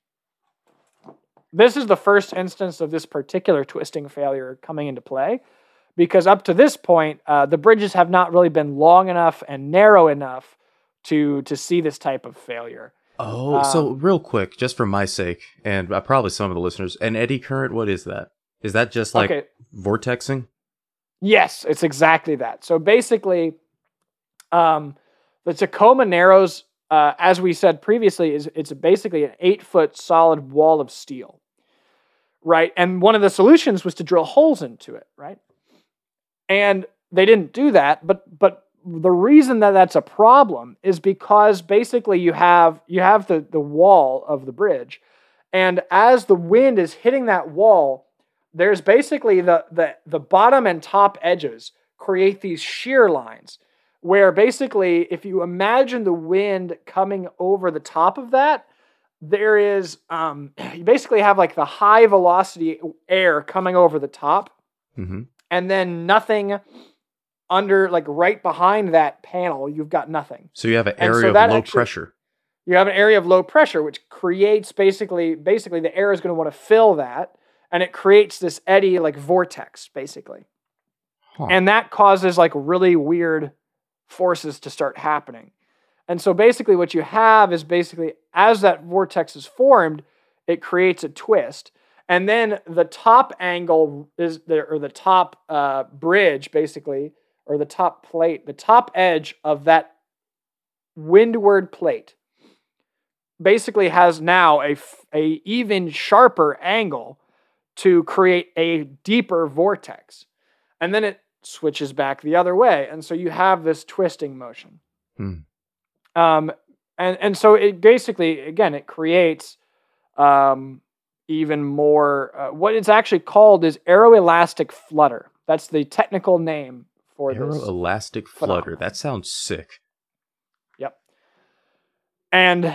S1: this is the first instance of this particular twisting failure coming into play because up to this point, the bridges have not really been long enough and narrow enough to see this type of failure.
S2: Oh, so real quick, just for my sake, and probably some of the listeners, an eddy current, what is that? Is that just like vortexing?
S1: Yes, it's exactly that. So basically, the Tacoma Narrows, as we said previously, it's basically an 8-foot solid wall of steel. right? And one of the solutions was to drill holes into it, right? And they didn't do that, but the reason that that's a problem is because basically you have the wall of the bridge, and as the wind is hitting that wall, there's basically the bottom and top edges create these shear lines, where basically if you imagine the wind coming over the top of that, there is you basically have like the high velocity air coming over the top, and then nothing under, like right behind that panel, you've got nothing.
S2: So you have an area of low pressure.
S1: You have an area of low pressure, which creates basically the air is going to want to fill that, and it creates this eddy, like vortex, basically. And that causes like really weird forces to start happening. And so basically what you have is basically as that vortex is formed, it creates a twist. And then the top angle is there, or the top bridge, basically, or the top plate, the top edge of that windward plate basically has now a even sharper angle to create a deeper vortex. And then it switches back the other way. And so you have this twisting motion. And so it basically, again, it creates even more, what it's actually called is aeroelastic flutter. That's the technical name for this.
S2: Aeroelastic flutter. That sounds sick.
S1: Yep. And,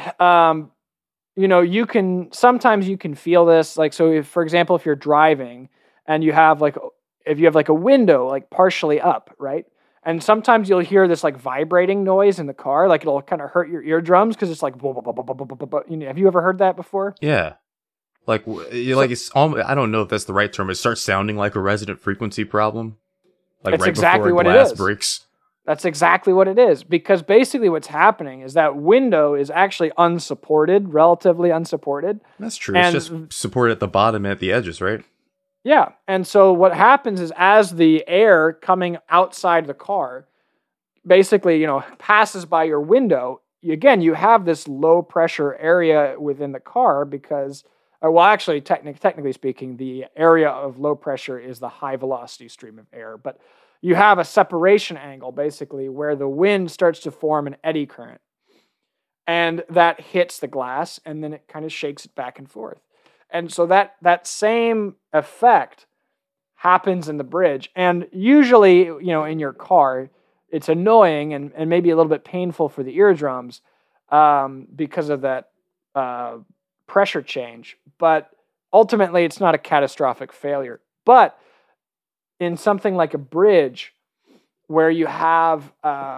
S1: sometimes you can feel this. Like, so if, for example, if you're driving and you have if you have like a window, like partially up, right? And sometimes you'll hear this like vibrating noise in the car, like it'll kind of hurt your eardrums because it's like, have you ever heard that before?
S2: Yeah. It's almost, I don't know if that's the right term. It starts sounding like a resonant frequency problem. Like
S1: it's
S2: right
S1: exactly
S2: before a
S1: what
S2: glass
S1: it is.
S2: breaks.
S1: That's exactly what it is. Because basically what's happening is that window is actually unsupported, relatively unsupported.
S2: That's true. And it's just supported at the bottom and at the edges, right?
S1: Yeah. And so what happens is as the air coming outside the car basically, passes by your window, you have this low pressure area within the car because, actually, technically speaking, the area of low pressure is the high velocity stream of air. But you have a separation angle, basically, where the wind starts to form an eddy current. And that hits the glass, and then it kind of shakes it back and forth. And so that same effect happens in the bridge. And usually, in your car, it's annoying and maybe a little bit painful for the eardrums because of that pressure change. But ultimately, it's not a catastrophic failure. But in something like a bridge where you have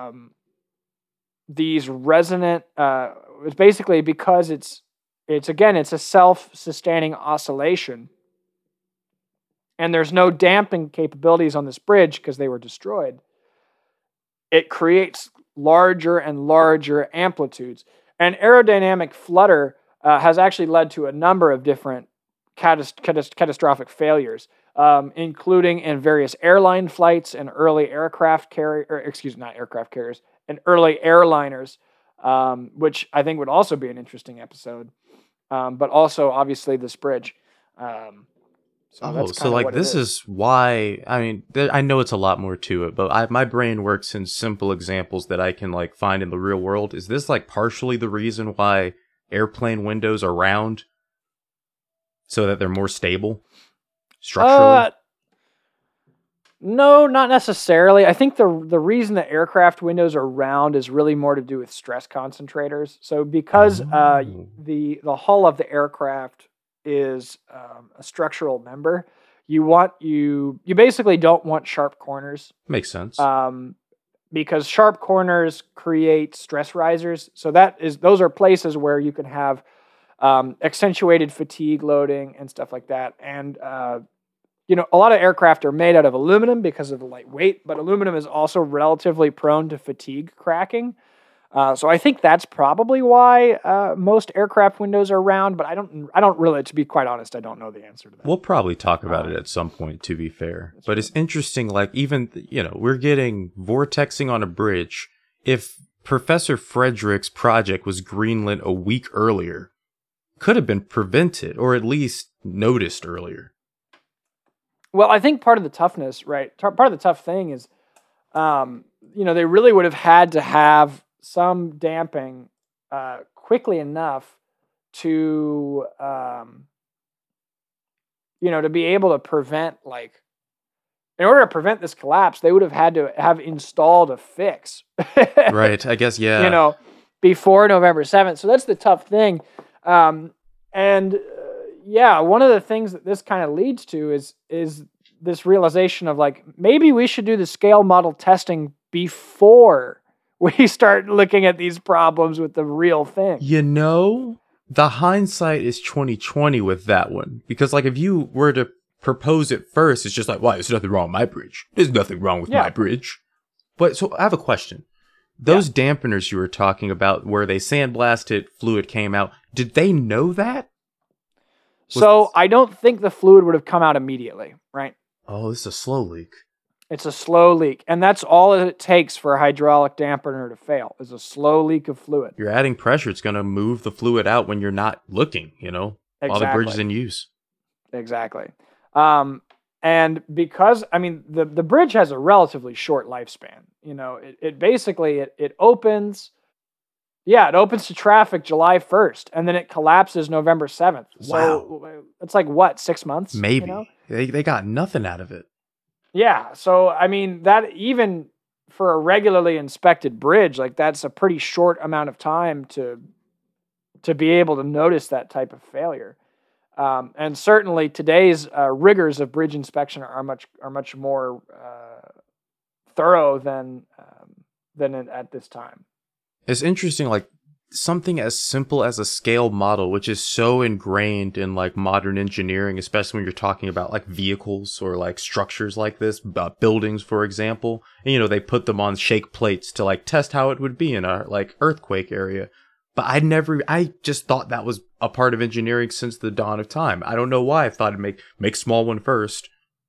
S1: these resonant, it's basically because it's a self-sustaining oscillation, and there's no damping capabilities on this bridge because they were destroyed. It creates larger and larger amplitudes. And aerodynamic flutter has actually led to a number of different catastrophic failures, including in various airline flights and early and early airliners, which I think would also be an interesting episode. But also, obviously, this bridge.
S2: This is why, I know it's a lot more to it, but my brain works in simple examples that I can find in the real world. Is this partially the reason why airplane windows are round? So that they're more stable structurally?
S1: No, not necessarily. I think the reason that aircraft windows are round is really more to do with stress concentrators. So because the hull of the aircraft is a structural member, you basically don't want sharp corners.
S2: Makes sense.
S1: Because sharp corners create stress risers. So those are places where you can have accentuated fatigue loading and stuff like that. And a lot of aircraft are made out of aluminum because of the light weight, but aluminum is also relatively prone to fatigue cracking. So I think that's probably why most aircraft windows are round, but I don't really, to be quite honest, I don't know the answer to that.
S2: We'll probably talk about it at some point, to be fair. But it's interesting, even, we're getting vortexing on a bridge. If Professor Frederick's project was greenlit a week earlier, could have been prevented or at least noticed earlier.
S1: Well, I think part of the toughness, right? Part of the tough thing is, they really would have had to have some damping quickly enough to, to be able to prevent, in order to prevent this collapse, they would have had to have installed a fix.
S2: Right. I guess, yeah.
S1: Before November 7th. So that's the tough thing. One of the things that this kind of leads to is this realization of maybe we should do the scale model testing before we start looking at these problems with the real thing.
S2: The hindsight is 2020 with that one, because if you were to propose it first, it's just why there's nothing wrong with my bridge. There's nothing wrong with my bridge. But so I have a question. Those dampeners you were talking about, where they sandblasted, fluid came out, did they know that?
S1: So I don't think the fluid would have come out immediately, right?
S2: Oh, this is a slow leak.
S1: It's a slow leak. And that's all it takes for a hydraulic dampener to fail, is a slow leak of fluid.
S2: You're adding pressure. It's going to move the fluid out when you're not looking, while the bridge is in use.
S1: Exactly. And because, the bridge has a relatively short lifespan. It basically, it opens... Yeah, it opens to traffic July 1st, and then it collapses November 7th. So it's 6 months?
S2: Maybe. They got nothing out of it.
S1: Yeah, so, that even for a regularly inspected bridge, that's a pretty short amount of time to be able to notice that type of failure. And certainly today's rigors of bridge inspection are much more thorough than at this time.
S2: It's interesting, something as simple as a scale model, which is so ingrained in modern engineering, especially when you're talking about vehicles or structures like this, buildings, for example. And, they put them on shake plates to test how it would be in a earthquake area. But I just thought that was a part of engineering since the dawn of time. I don't know why I thought it'd make small one first.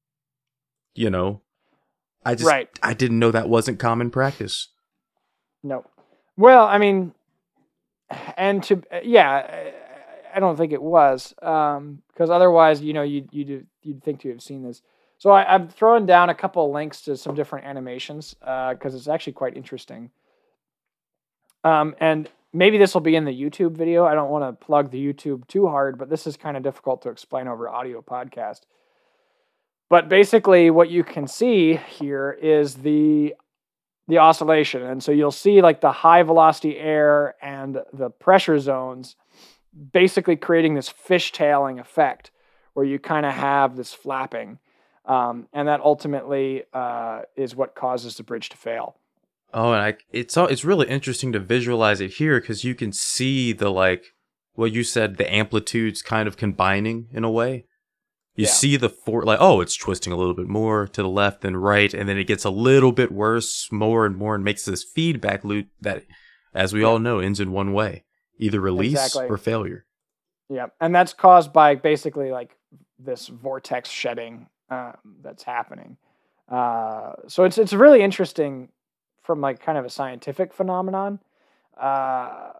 S2: I didn't know that wasn't common practice.
S1: No. Well, I don't think it was, because otherwise, you'd think to have seen this. So I've thrown down a couple of links to some different animations, because it's actually quite interesting. And maybe this will be in the YouTube video. I don't want to plug the YouTube too hard, but this is kind of difficult to explain over audio podcast. But basically, what you can see here is the oscillation. And so you'll see the high velocity air and the pressure zones basically creating this fishtailing effect where you kind of have this flapping. And that ultimately is what causes the bridge to fail.
S2: Oh, and it's really interesting to visualize it here, because you can see the what you said, the amplitudes kind of combining in a way. You see the it's twisting a little bit more to the left than right, and then it gets a little bit worse, more and more, and makes this feedback loop that, as we all know, ends in one way, either release or failure.
S1: Yeah, and that's caused by basically this vortex shedding that's happening. So it's really interesting from kind of a scientific phenomenon.
S2: I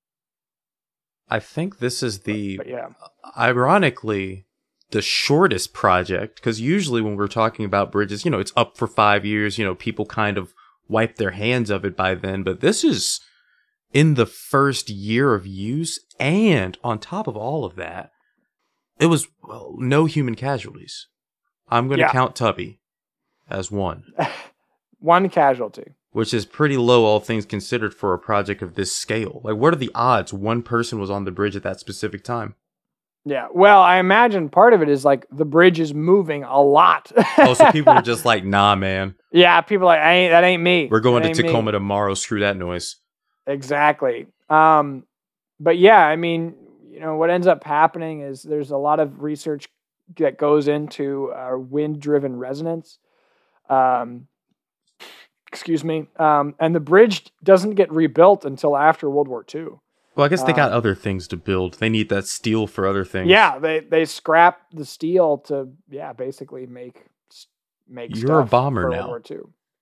S2: think this is ironically, the shortest project, because usually when we're talking about bridges, it's up for 5 years, people kind of wipe their hands of it by then, but this is in the first year of use, and on top of all of that, it was no human casualties. I'm going to count Tubby as one.
S1: One casualty.
S2: Which is pretty low, all things considered, for a project of this scale. What are the odds one person was on the bridge at that specific time?
S1: Yeah, well, I imagine part of it is the bridge is moving a lot.
S2: So people are just nah, man.
S1: Yeah, people are that ain't me.
S2: We're going to Tacoma tomorrow. Screw that noise.
S1: Exactly. But yeah, what ends up happening is there's a lot of research that goes into wind-driven resonance. Excuse me. And the bridge doesn't get rebuilt until after World War II.
S2: Well, I guess they got other things to build. They need that steel for other things.
S1: Yeah, they scrap the steel to basically make
S2: You're
S1: stuff
S2: a bomber
S1: for
S2: now.
S1: World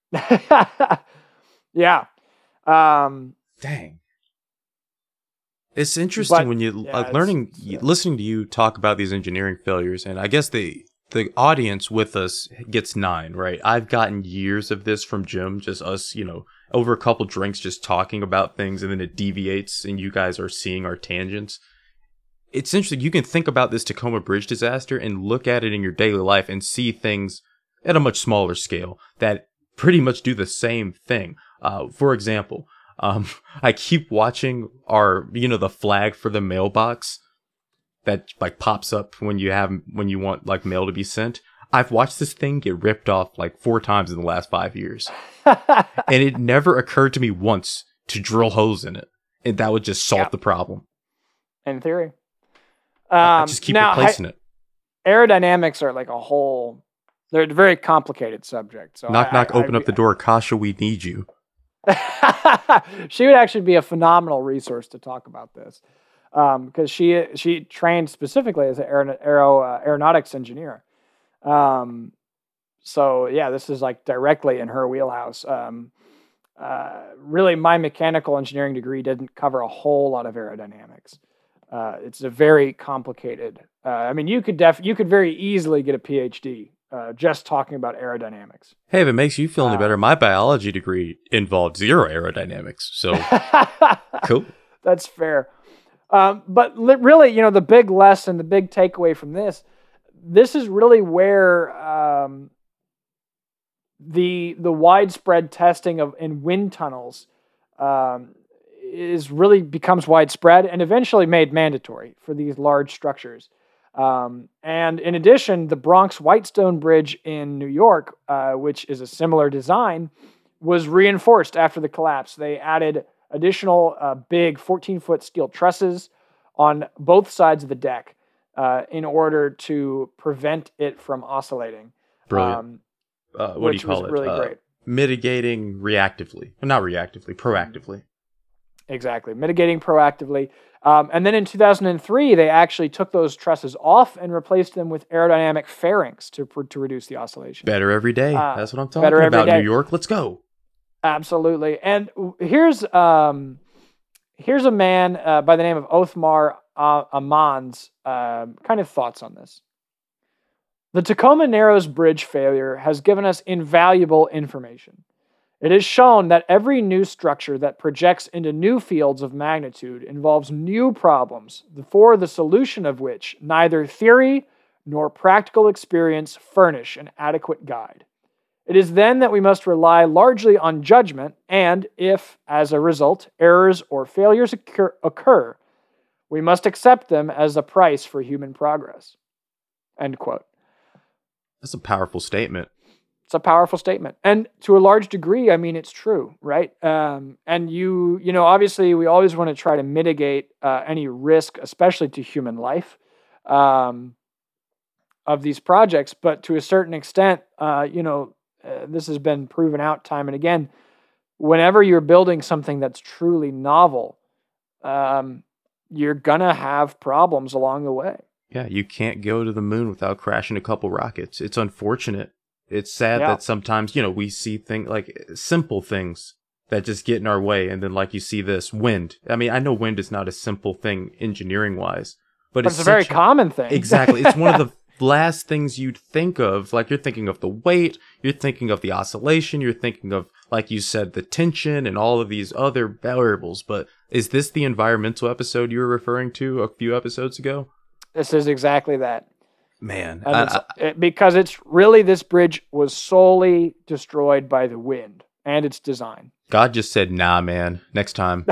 S1: War II. Yeah.
S2: Dang. It's interesting
S1: But
S2: when you
S1: yeah,
S2: listening to you talk about these engineering failures, and I guess the audience with us gets 9, right? I've gotten years of this from Jim, just us, over a couple drinks, just talking about things, and then it deviates, and you guys are seeing our tangents. It's interesting. You can think about this Tacoma Bridge disaster and look at it in your daily life and see things at a much smaller scale that pretty much do the same thing. For example, I keep watching the flag for the mailbox that like pops up when you want like mail to be sent. I've watched this thing get ripped off like 4 times in the last 5 years. And it never occurred to me once to drill holes in it. And that would just solve the problem.
S1: In theory.
S2: I just keep replacing it.
S1: Aerodynamics are like they're a very complicated subject. So
S2: knock, open up the door. Kasha, we need you.
S1: She would actually be a phenomenal resource to talk about this. Because she trained specifically as an aeronautics engineer. So yeah, this is like directly in her wheelhouse. Really, my mechanical engineering degree didn't cover a whole lot of aerodynamics. It's a very complicated. I mean, you could very easily get a PhD just talking about aerodynamics.
S2: Hey, if it makes you feel any better, my biology degree involved 0 aerodynamics. So cool.
S1: That's fair. But really, the big lesson, the big takeaway from this is really where the widespread testing in wind tunnels becomes widespread and eventually made mandatory for these large structures. And in addition, the Bronx Whitestone Bridge in New York, which is a similar design, was reinforced after the collapse. They added additional big 14-foot steel trusses on both sides of the deck in order to prevent it from oscillating.
S2: Brilliant. What do you call it?
S1: Really great.
S2: Mitigating reactively. Not reactively, proactively.
S1: Exactly. Mitigating proactively. And then in 2003, they actually took those trusses off and replaced them with aerodynamic fairings to reduce the oscillation.
S2: Better every day. That's what I'm talking about. New York, let's go.
S1: Absolutely. And here's a man by the name of Othmar Aman's kind of thoughts on this. The Tacoma Narrows Bridge failure has given us invaluable information. It has shown that every new structure that projects into new fields of magnitude involves new problems, for the solution of which neither theory nor practical experience furnish an adequate guide. It is then that we must rely largely on judgment, and if, as a result, errors or failures occur, we must accept them as a price for human progress. End quote.
S2: That's a powerful statement.
S1: It's a powerful statement. And to a large degree, I mean, it's true, right? And obviously we always want to try to mitigate any risk, especially to human life, of these projects. But to a certain extent, this has been proven out time and again. Whenever you're building something that's truly novel, you're going to have problems along the way.
S2: Yeah, you can't go to the moon without crashing a couple rockets. It's unfortunate. It's sad that sometimes, we see things like simple things that just get in our way. And then like you see this wind. I mean, I know wind is not a simple thing engineering wise, but it's
S1: a very common thing.
S2: Exactly. It's one of the last things you'd think of. Like you're thinking of the weight, you're thinking of the oscillation, you're thinking of, like you said, the tension and all of these other variables. But is this the environmental episode you were referring to a few episodes ago?
S1: This is exactly that.
S2: Man,
S1: because it's really, this bridge was solely destroyed by the wind and its design.
S2: God just said, nah, man, next time.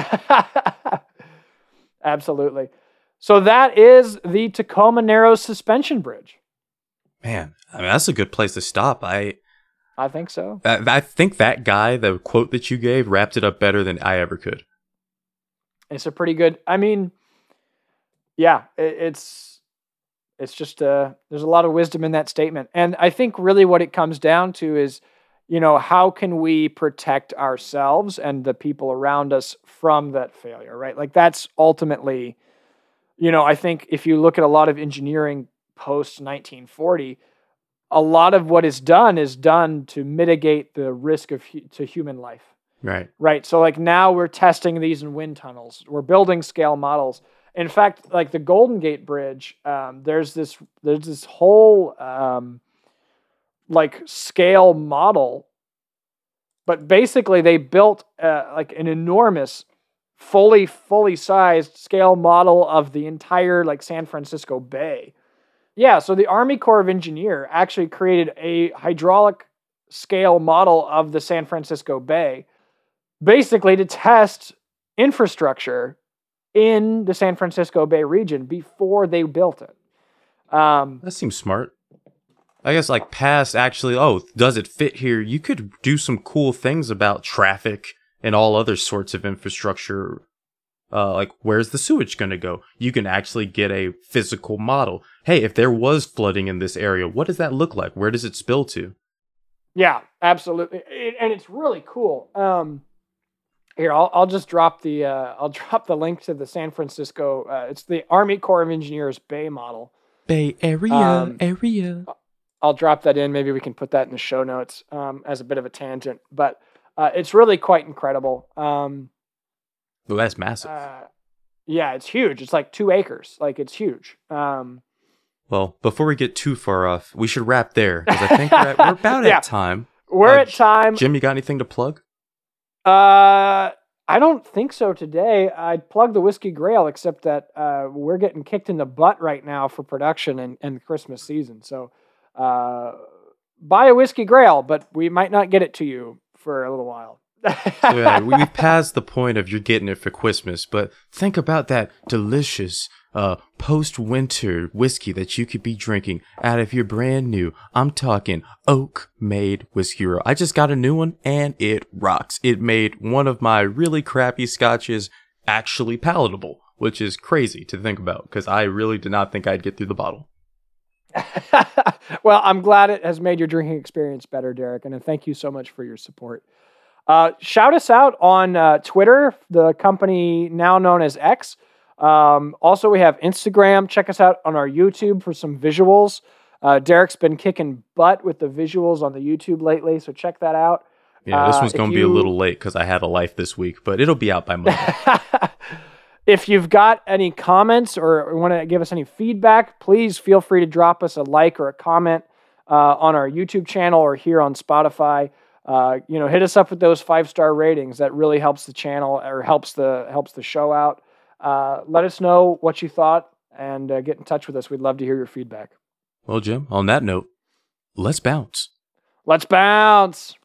S1: Absolutely. So that is the Tacoma Narrows Suspension Bridge.
S2: Man, I mean, that's a good place to stop. I
S1: think so.
S2: I think that guy, the quote that you gave, wrapped it up better than I ever could.
S1: It's a pretty good, I mean, yeah, it's just there's a lot of wisdom in that statement. And I think really what it comes down to is, how can we protect ourselves and the people around us from that failure, right? Like that's ultimately, I think if you look at a lot of engineering post 1940, a lot of what is done to mitigate the risk to human life.
S2: Right.
S1: Right. So like now we're testing these in wind tunnels. We're building scale models. In fact, like the Golden Gate Bridge, there's this whole like scale model, but basically they built like an enormous, fully sized scale model of the entire like San Francisco Bay. Yeah. So the Army Corps of Engineer actually created a hydraulic scale model of the San Francisco Bay, basically to test infrastructure in the San Francisco Bay region before they built it.
S2: That seems smart. I guess like past actually, does it fit here? You could do some cool things about traffic and all other sorts of infrastructure. Like where's the sewage going to go? You can actually get a physical model. Hey, if there was flooding in this area, what does that look like? Where does it spill to?
S1: Yeah, absolutely. And it's really cool. Here, I'll just drop the link to the San Francisco. It's the Army Corps of Engineers Bay model.
S2: Bay Area, area.
S1: I'll drop that in. Maybe we can put that in the show notes as a bit of a tangent. But it's really quite incredible.
S2: Well, that's massive.
S1: Yeah, it's huge. It's like 2 acres. Like it's huge.
S2: Well, before we get too far off, we should wrap there because I think we're about at time.
S1: We're at time.
S2: Jim, you got anything to plug?
S1: I don't think so today. I'd plug the Whiskey Grail, except that we're getting kicked in the butt right now for production and the Christmas season. So buy a Whiskey Grail, but we might not get it to you for a little while.
S2: So, yeah, we've passed the point of you're getting it for Christmas, but think about that delicious post-winter whiskey that you could be drinking out of your brand new, I'm talking oak-made whiskey roll. I just got a new one, and it rocks. It made one of my really crappy scotches actually palatable, which is crazy to think about, because I really did not think I'd get through the bottle.
S1: Well, I'm glad it has made your drinking experience better, Derek, and thank you so much for your support. Shout us out on Twitter, the company now known as X. Also, we have Instagram. Check us out on our YouTube for some visuals. Derek's been kicking butt with the visuals on the YouTube lately, so check that out.
S2: Yeah, this one's going to be a little late because I had a life this week, but it'll be out by Monday.
S1: If you've got any comments or want to give us any feedback, please feel free to drop us a like or a comment on our YouTube channel or here on Spotify. Hit us up with those 5-star ratings. That really helps the channel or helps the show out. Let us know what you thought and get in touch with us. We'd love to hear your feedback.
S2: Well, Jim, on that note, let's bounce.
S1: Let's bounce.